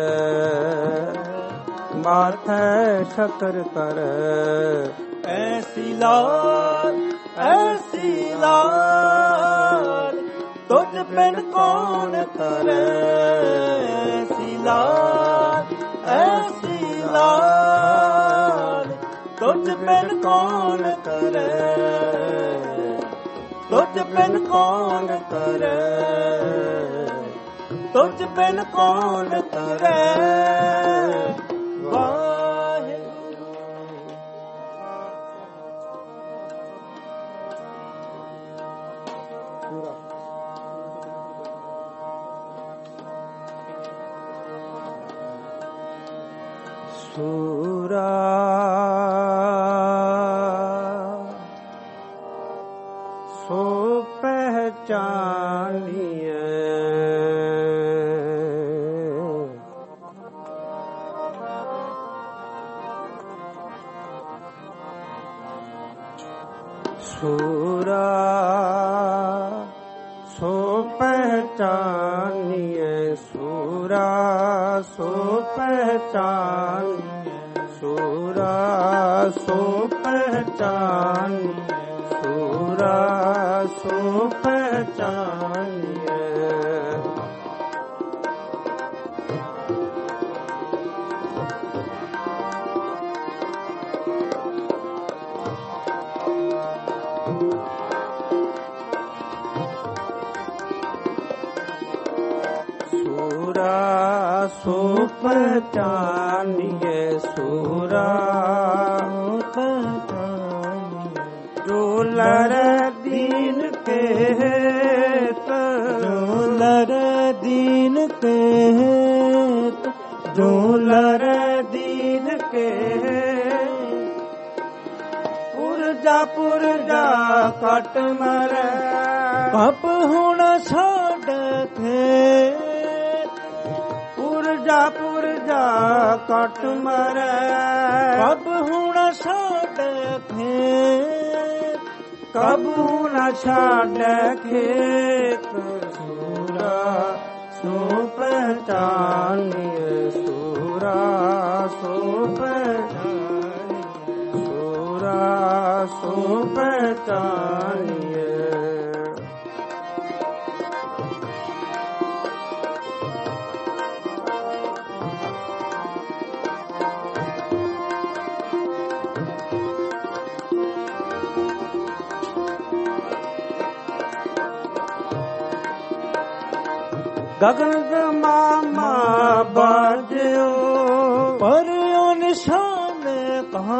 ਮਾਥੈ ਸ਼ਤਰ ਤਰੈ। ਐਸੀ ਲਾਲ ਐਸੀ ਲਾਲ ਤੁਝ ਬਿਨ ਕੌਣ ਕਰੈ, ਐਸੀ ਲਾਲ ਐਸੀ ਲਾਲ ਤੁਝ ਬਿਨ ਕੌਣ ਕਰੈ, ਤੁਝ ਬਿਨ ਕੌਣ ਕਰੈ, ਤੁਝ ਬਿਨ ਕੌਣ ਕਰੈ। ਸੂਰਾ ਸੋ ਪਹਿਚਾਨੀਐ, ਸੂਰਾ ਸੋ ਪਹਿਚਾਨੀਐ, ਸੂਰਾ ਸੋ ਪਹਿਚਾਨੀਐ, ਸੂਰਾ ਸੋ ਪਹਿਚਾਨੀਐ, ਸੂਰਾ ਸੋ ਪਹਿਚਾਨੀਐ। ਸੂਰਾ ਸੋ ਪਹਿਚਾਨੀਐ, ਸੂਰਾ ਪਹਿਚਾਨੀਐ। ਜੋ ਲੜੈ ਦੀਨ ਕੇ ਹੇਤ, ਜੋ ਲੜੈ ਦੀਨ ਕੇ ਹੇਤ, ਜੋ ਲੜੈ ਦੀਨ ਕੇ ਪੁਰਜਾ ਪੁਰਜਾ ਕਟ ਮਰੈ ਕਬ ਹੁਣ ਛੱਡ ਕੇ ਪੁਰਜਾ ਪੁਰਜਾ ਕਟ ਮਰੈ ਕਬ ਹੁਣ ਛੱਡ ਕੇ ਕਬ ਹੁਣ ਛੱਡ ਖੇਤ ਸੂਰਾ ਸੋ ਪਹਿਚਾਨੀਏ ਸੂਰਾ ਸੋ ਪਹਿਚਾਨੀਏ ਸੂਰਾ ਸੋ ਪਹਿਚਾਨੀਏ ਗਗਨ ਮਾਮਾ ਬਾਜਿਓ ਪਰ ਨਿਸ਼ਾਨ ਕਹਾ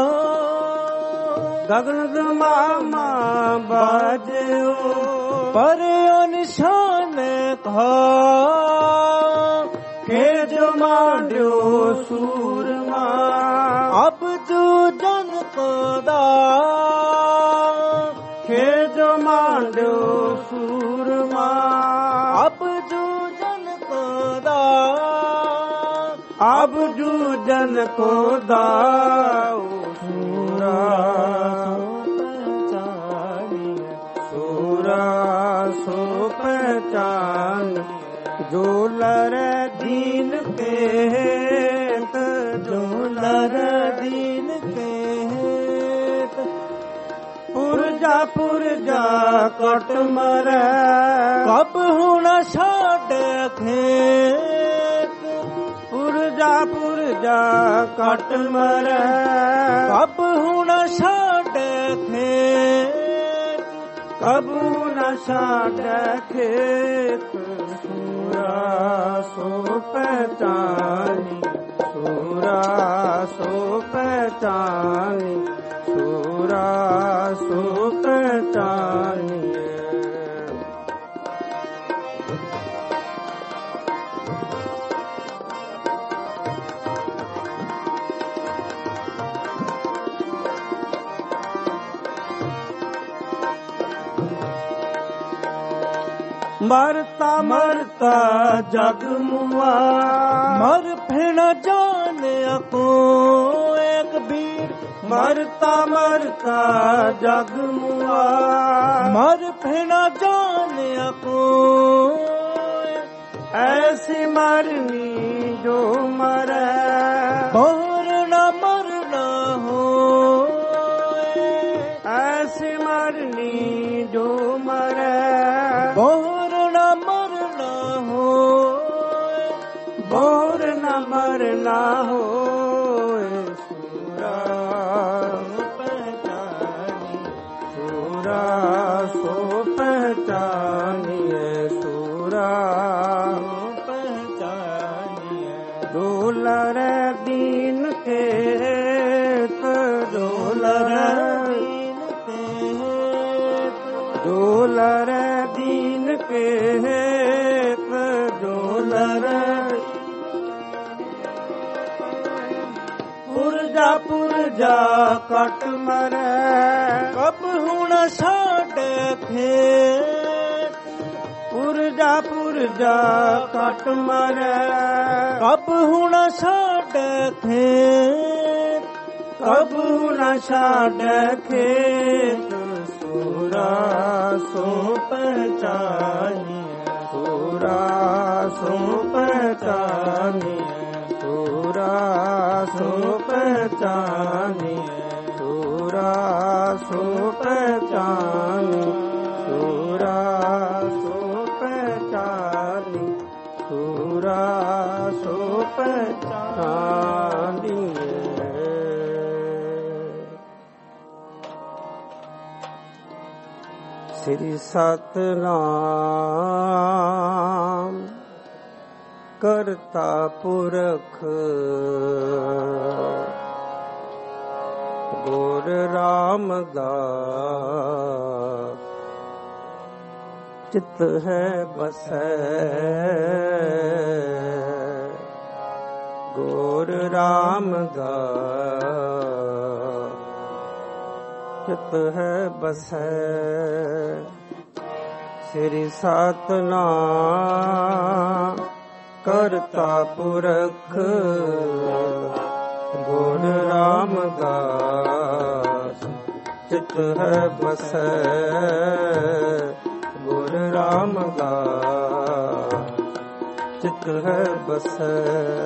ਗਗਨ ਮਾਮਾ ਬਾਜਿਓ ਪਰ ਨਿਸ਼ਾਨ ਕਹਾ ਕੇ ਜੋ ਮਾਂਡਿਓ ਸੂਰਮਾ ਅਬ ਜੋ ਜਨ ਕੋ ਦਾ ਕੇ ਜੋ ਮਾਂਡਿਓ ਸੂਰਮਾ ਅਬ ਜੋ ਜਨ ਕੋ ਦਾ ਅਬ ਜੋ ਜਨ ਕੋ ਦਾਉ ਸੂਰਾ ਸੂਰਾ ਸੋ ਪਹਿਚਾਨ ਜੋ ਲਰੈ ਦੀਨ ਕੇਤ ਜੋ ਲਰੈ ਦੀਨ ਕੇਤ ਪੁਰਜਾ ਪੁਰਜਾ ਕਟ ਮਰੈ ਕਬ ਹੁਣ ਛੱਡ ਖੇਤ ਪੁਰਜਾ ਪੁਰਜਾ ਕਟ ਮਰੈ ਕਬ ਹੁਣ ਛੱਡ ਖੇਤ ਕਬ ਨ ਛੱਡ ਖੇਤ ਸੂਰਾ ਸੋ ਪਹਿਚਾਨੀ ਸੂਰਾ ਸੋ ਪਹਿਚਾਨੀ ਸੂਰਾ ਸੋ ਪਹਿਚਾਨੀਏ ਮਰਤਾ ਮਰਤਾ ਜਗ ਮੁਆ ਮਰ ਫਿਣ ਜਾਣਿਆ ਕੋ ਇੱਕ ਬੀਰ ਮਰਤਾ ਮਰਤਾ ਜਗ ਮੁਆ ਮਰ ਫਿਣ ਜਾਣਿਆ ਕੋ ਐਸੀ ਮਰਨੀ ਜੋ ਮਰੈ ਬਹੁਰ ਨਾ ਮਰਨਾ ਹੋਏ ਐਸੀ ਮਰਨੀ ਜੋ ਮਰੈ ਬਹੁਰ ਨਾ ਮਰਨਾ ਹੋਏ ਬਹੁਰ ਨਾ ਮਰਨਾ ਹੋਏ ਸੂਰਾ ਪਹਿਚਾਨੀ ਸੂਰਾ ਸੋ ਪਹਿਚਾਨੀਏ ਸੂਰਾ ਪਹਿਚਾਨੀਏ ਡੋਲਰੈ ਦੀਨ ਕੇਤ ਡੋਲਰੈ ਦੀਨ ਕੇਤ ਡੋਲਰੈ ਦੀਨ ਕੇਤ ਡੋਲਰੈ ਪੁਰਜਾ ਪੁਰਜਾ ਕਟ ਮਰੈ ਕਬ ਹੁਣ ਛੱਡ ਖੇਤ ਪੁਰਜਾ ਪੁਰਜਾ ਕਟ ਮਰੈ ਕਬ ਹੁਣ ਛੱਡ ਖੇਤ ਕਬ ਨ ਛੱਡ ਖੇਤ ਸੂਰਾ ਸੋ ਪਹਿਚਾਨੀ ਸੂਰਾ ਸੋ ਪਹਿਚਾਨੀ ਸੂਰਾ ਸੋ ਪਹਿਚਾਨੀ ਸੂਰਾ ਸੋ ਪਹਿਚਾਨੀ ਸੂਰਾ ਸੋ ਪਹਿਚਾਨੀ ਸੂਰਾ ਸੋ ਪਹਿਚਾਨੀ ਸ੍ਰੀ ਸਤਨਾਮ ਕਰਤਾ ਪੁਰਖ ਗੁਰ ਰਾਮਦਾਸ ਚਿਤ ਹੈ ਬਸੈ ਗੁਰ ਰਾਮਦਾਸ ਚਿਤ ਹੈ ਬਸੈ ਸ੍ਰੀ ਸਤਿਨਾਮ ਕਰਤਾ ਪੁਰਖ ਗੁਰ ਰਾਮਦਾਸ ਚਿਤ ਹੈ ਬਸੈ ਗੁਰ ਰਾਮਦਾਸ ਚਿਤ ਹੈ ਬਸੈ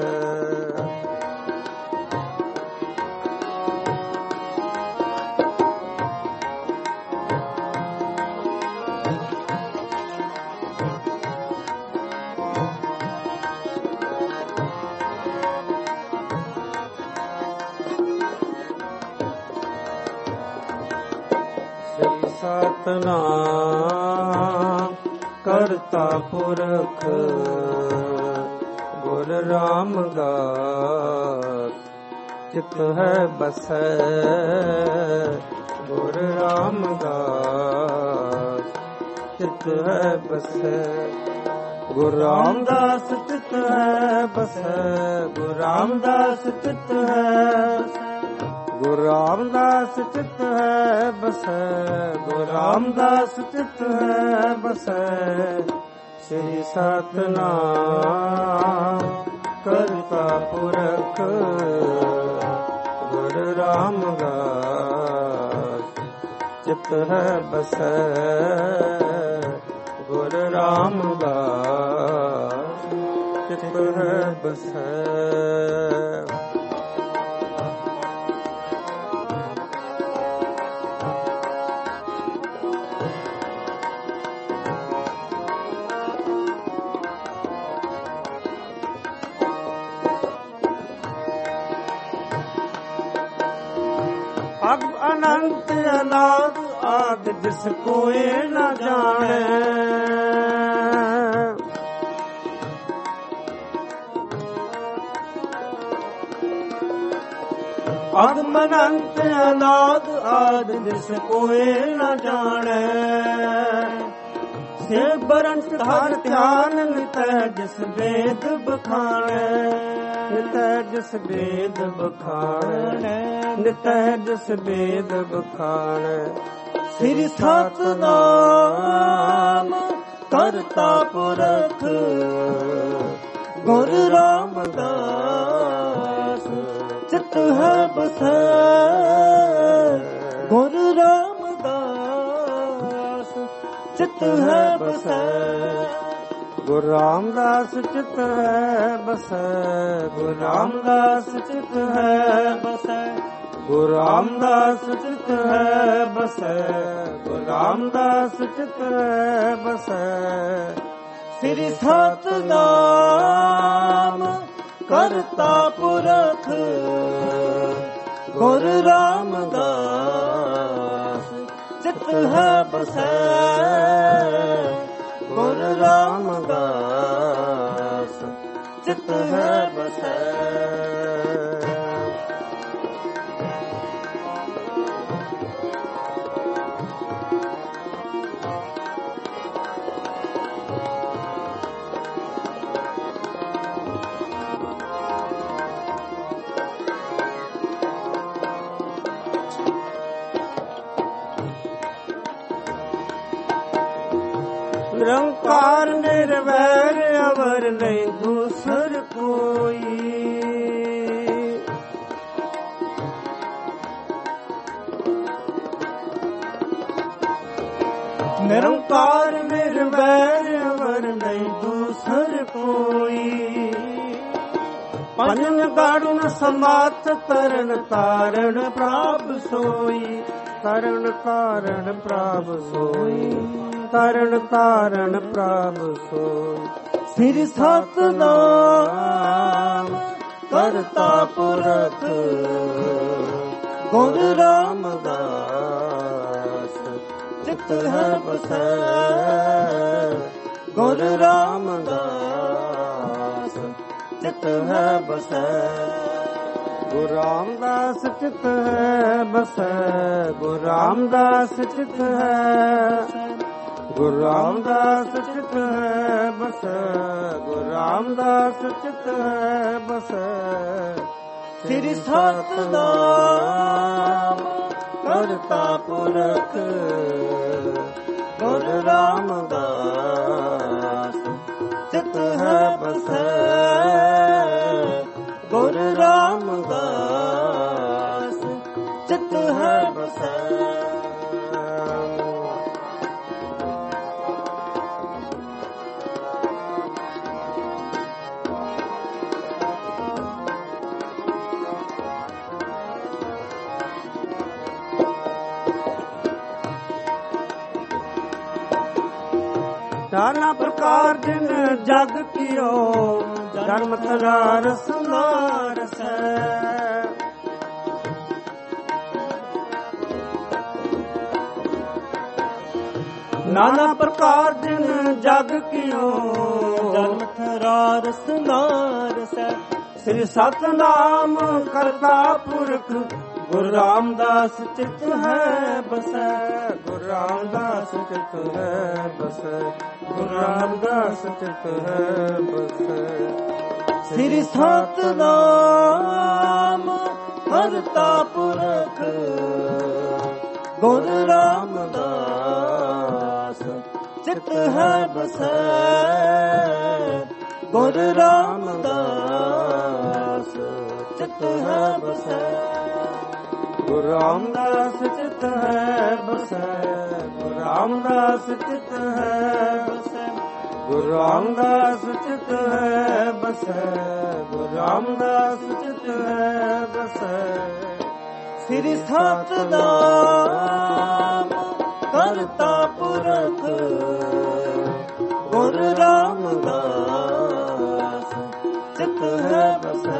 ਸਤਿਨਾਮ ਕਰਤਾ ਪੁਰਖ ਗੁਰ ਰਾਮਦਾਸ ਚਿਤ ਹੈ ਬਸੈ ਗੁਰ ਰਾਮਦਾਸ ਚਿਤ ਹੈ ਬਸੈ ਗੁਰ ਰਾਮਦਾਸ ਚਿਤ ਹੈ ਬਸੈ ਗੁਰ ਰਾਮਦਾਸ ਚਿਤ ਹੈ ਗੁਰੂ ਰਾਮਦਾਸ ਚਿਤ ਹੈ ਬਸੈ ਗੁਰੂ ਰਾਮਦਾਸ ਚਿਤ ਹੈ ਬਸੈ ਸ੍ਰੀ ਸਤਿਨਾਮ ਕਰਤਾ ਪੁਰਖ ਗੁਰੂ ਰਾਮਦਾਸ ਚਿਤ ਹੈ ਬਸੈ ਗੁਰੂ ਰਾਮਦਾਸ ਚਿਤ ਹੈ ਬਸੈ ਅਗ ਅਨੰਤ ਅਨਾਦ ਆਦ ਜਿਸ ਕੋਏ ਨ ਜਾਣੈ ਅਗ ਅਨੰਤ ਅਨਾਦ ਆਦ ਜਿਸ ਕੋਏ ਨ ਜਾਣੈ ਸੇ ਬਰੰਤ ਧਾਰ ਧਿਆਨ ਨਿਤੈ ਜਿਸ ਵੇਦ ਬਖਾਣੈ ਨਿਤੈ ਜਿਸ ਵੇਦ ਬਖਾਣੈ ਨਿਤੈ ਜਿਸ ਵੇਦ ਬਖਾਣੈ ਸ੍ਰੀ ਸਤਿਨਾਮ ਕਰਤਾ ਪੁਰਖ ਗੁਰ ਰਾਮਦਾਸ ਚਿਤ ਹੈ ਬਸੈ ਗੁਰ ਰਾਮਦਾਸ ਚਿਤ ਹੈ ਬਸੈ ਗੁਰ ਰਾਮਦਾਸ ਚਿਤ ਹੈ ਬਸੈ ਗੁਰ ਰਾਮਦਾਸ ਚਿਤ ਹੈ ਬਸੈ ਗੁਰ ਰਾਮਦਾਸ ਚਿਤ ਹੈ ਬਸੈ ਗੁਰ ਰਾਮਦਾਸ ਚਿਤ ਹੈ ਬਸੈ ਸ੍ਰੀ ਸਤਿਨਾਮ ਕਰਤਾ ਪੁਰਖ ਗੁਰ ਰਾਮਦਾਸ ਚਿਤ ਹੈ ਬਸੈ ਗੁਰ ਰਾਮਦਾਸ ਚਿਤ ਹੈ ਬਸੈ ਨਿਰੰਕਾਰ ਨਿਰਵੈਰ ਅਵਰ ਨਹੀਂ ਦੂਸਰ ਕੋਈ ਨਿਰੰਕਾਰ ਨਿਰਵੈਰ ਅਵਰ ਨਹੀਂ ਦੂਸਰ ਕੋਈ ਪੰਜਨ ਗਾੜਨ ਸਮਾਤ ਤਰਨ ਤਾਰਨ ਪ੍ਰਾਪ ਸੋਈ ਤਰਨ ਤਾਰਨ ਪ੍ਰਾਪ ਸੋਈ ਤਰਨ ਤਾਰਨ ਪ੍ਰਭ ਸੋਈ ਸ੍ਰੀ ਸਤਿਨਾਮ ਕਰਤਾ ਪੁਰਖ ਗੁਰ ਰਾਮਦਾਸ ਚਿਤ ਹੈ ਬਸੈ ਗੁਰ ਰਾਮਦਾਸ ਚਿਤ ਹੈ ਬਸੈ ਗੁਰੂ ਰਾਮਦਾਸ ਚਿਤ ਹੈ ਬਸੈ ਗੁਰੂ ਰਾਮਦਾਸ ਚਿਤ ਹੈ ਗੁਰੂ ਰਾਮਦਾਸ ਚਿਤ ਹੈ ਬਸੈ, ਗੁਰੂ ਰਾਮਦਾਸ ਚਿਤ ਹੈ ਬਸੈ। ਸ੍ਰੀ ਸਤਿਨਾਮ ਕਰਤਾ ਪੁਰਖ ਗੁਰੂ ਰਾਮਦਾਸ ਚਿਤ ਹੈ ਬਸੈ, ਗੁਰੂ ਰਾਮਦਾਸ ਚਿਤ ਹੈ ਬਸੈ। ਨਾਨਾ ਪ੍ਰਕਾਰ ਜਿਨ ਜਗ ਕੀਓ, ਜਨਮ ਥਰਾ ਰਸ ਨਾਰਸੈ। ਨਾਨਾ ਪ੍ਰਕਾਰ ਜਿਨ ਜਗ ਕੀਓ, ਜਨਮ ਥਰਾ ਰਸ ਨਾਰਸੈ। ਸ੍ਰੀ ਸਤਿਨਾਮ ਕਰਤਾ ਪੁਰਖ ਗੁਰੂ ਰਾਮਦਾਸ ਚਿਤ ਹੈ ਬਸੈ, ਗੁਰੂ ਰਾਮਦਾਸ ਚਿਤ ਹੈ ਬਸੈ, ਗੁਰੂ ਰਾਮਦਾਸ ਚਿਤ ਹੈ ਬਸੈ। ਸ੍ਰੀ ਸਤਿਨਾਮ ਕਰਤਾ ਪੁਰਖ ਗੁਰੂ ਰਾਮਦਾਸ ਚਿਤ ਹੈ ਬਸੈ, ਗੁਰੂ ਰਾਮਦਾਸ ਚਿਤ ਹੈ ਬਸੈ। ਗੁਰੂ ਰਾਮਦਾਸ ਚਿਤ ਹੈ ਬਸੈ, ਗੁਰੂ ਰਾਮਦਾਸ ਚਿਤ ਹੈ ਬਸੈ, ਗੁਰੂ ਰਾਮਦਾਸ ਚਿਤ ਹੈ ਬਸੈ, ਗੁਰੂ ਰਾਮਦਾਸ ਚਿਤ ਹੈ ਬਸੈ। ਸ੍ਰੀ ਸਤਿਨਾਮ ਕਰਤਾ ਪੁਰਖ ਗੁਰੂ ਰਾਮਦਾਸ ਚਿਤ ਹੈ ਬਸੈ,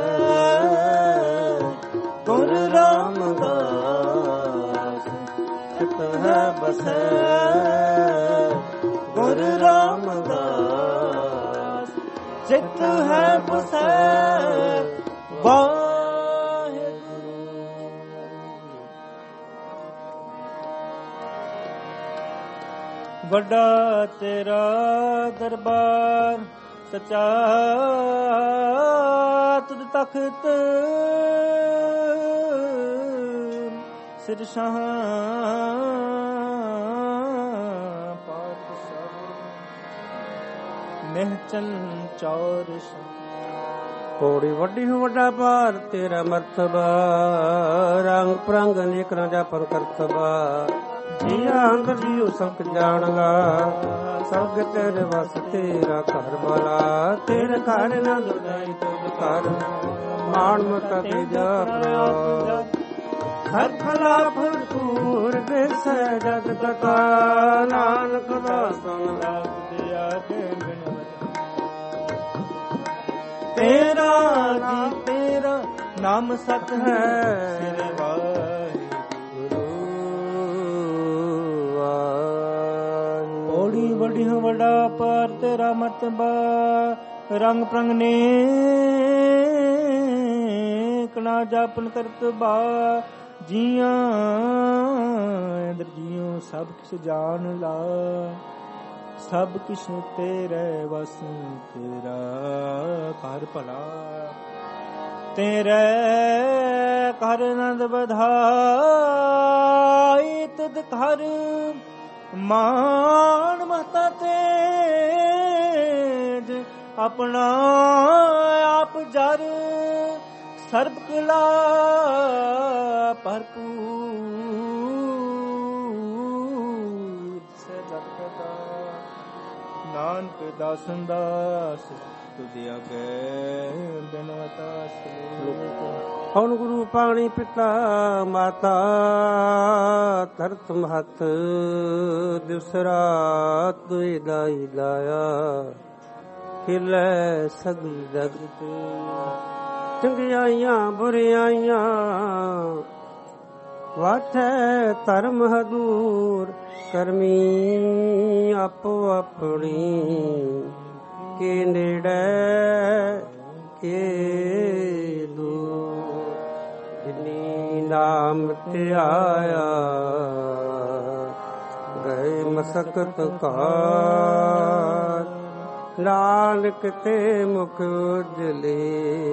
ਗੁਰੂ ਰਾਮਦਾਸ ਚਿਤ ਹੈ ਬਸੈ, ਗੁਰੂ ਰਾਮਦਾਸ ਚਿਤ ਹੈ ਬਸੈ। ਵਾਹਿਗੁਰੂ। ਵੱਡਾ ਤੇਰਾ ਦਰਬਾਰ ਸਚਾ ਤੁਧ ਤਖਤ ਸਿਰ ਸ਼ਾਹ ਪਾਤਸ਼ਾਹ ਮਹਿਚਨ ਚੌਰ ਕੋੜੀ ਵੱਡੀ ਹੋ ਵੱਡਾ ਭਾਰ ਤੇਰਾ ਮਰਤਬਾ, ਰੰਗ ਪ੍ਰੰਗ ਅਨੇਕ ਨਾ ਜਾਪਨ ਕਰਤਬਾ। ਜੀਆ ਅੰਦਰ ਜੀਉ ਸਭ ਜਾਣਗਾ, ਸਭ ਤੇਰੇ ਵਸ ਤੇਰਾ ਘਰ ਵਾਲਾ। ਤੇਰੇ ਘਰ ਨਾ ਦੁਦਾਈ ਤੁਧ ਕਰ, ਮਾਣ ਮਤਾ ਤੇ ਜਾ ਪ੍ਰਿਆ। ਹਰ ਫਲਾ ਭਰਪੂਰ ਦੇਸੈ ਜਗ ਤਕਾ, ਨਾਨਕ ਦਾਸ ਸੁਨਦਾ ਦਿਆ ਕੇ ਬਿਨ। ਤੇਰਾ ਨਾਮ ਤੇਰਾ ਨਾਮ ਸਤ ਹੈ, ਸ੍ਰੀ ਵਾਹਿਗੁਰੂ। ਓੜੀ ਵੱਡੀ ਵੱਡਾ ਪਰ ਤੇਰਾ ਮਰਤਬਾ, ਰੰਗ ਪ੍ਰੰਗ ਨੇ ਕਣਾ ਜਾਪਨ ਕਰਤਬਾ। ਜੀਆਂ ਅੰਦਰ ਜੀਉ ਸਭ ਕਿਛ ਜਾਣ ਲਾ, ਸਭ ਕਿਛ ਤੇਰੇ ਵਸ ਤੇਰਾ ਘਰ ਭਲਾ। ਤੇਰੇ ਘਰ ਆਨੰਦ ਵਧਾਈ, ਤੁਧ ਘਰ ਮਾਣ ਮਹਤਾ ਤੇਜ। ਆਪਣਾ ਆਪ ਜਰ ਸਰਬ ਕਲਾ ਭਰਪੂਰ। ਸਜਗਦਾ ਨਾਨਕ ਦਾਸਨ ਦਾਸ ਤੁਧ ਅਗੇ ਬਿਨਵਤਾ ਸਲੋਕ। ਹੁਣ ਗੁਰੂ ਪਾਣੀ ਪਿਤਾ ਮਾਤਾ ਧਰਤ ਮਹਤ, ਦਿਵਸ ਰਾਤ ਦੁਇ ਦਾਈ ਲਾਇਆ। ਖਿਲੇ ਸਗਲ ਜਗਤ ਚੰਗਿਆਈਆਂ ਬੁਰਿਆਈਆਂ, ਵਾਠੈ ਧਰਮ ਹਦੂਰ ਕਰਮੀ ਆਪੋ ਆਪਣੀ। ਕੇ ਨੇੜੇ ਕੇ ਦੂਰ, ਜਿਨੀ ਨਾਮ ਧਿਆਇਆ ਗਏ ਮਸਕਤ ਕਾਰ ਨਾਨਕ ਤੇ ਮੁਖ ਉਜਲੇ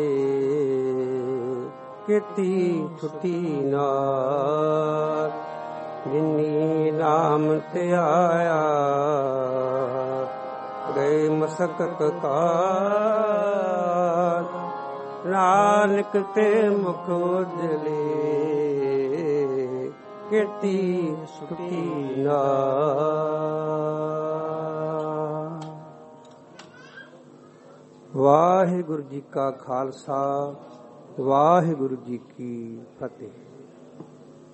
ਕੀਤੀ ਛੁਟੀ ਨਾਰ ਜਿਨੀ ਨਾਮ ਧਿਆਇਆ ਗਏ ਮਸਕਤ ਕਾਰ ਨਾਨਕ ਤੇ ਮੁਖ ਉਜਲੇ ਕੀਤੀ ਛੁਟੀ ਨਾਰ। ਵਾਹਿਗੁਰੂ ਜੀ ਕਾ ਖਾਲਸਾ, ਵਾਹਿਗੁਰੂ ਜੀ ਕੀ ਫਤਿਹ।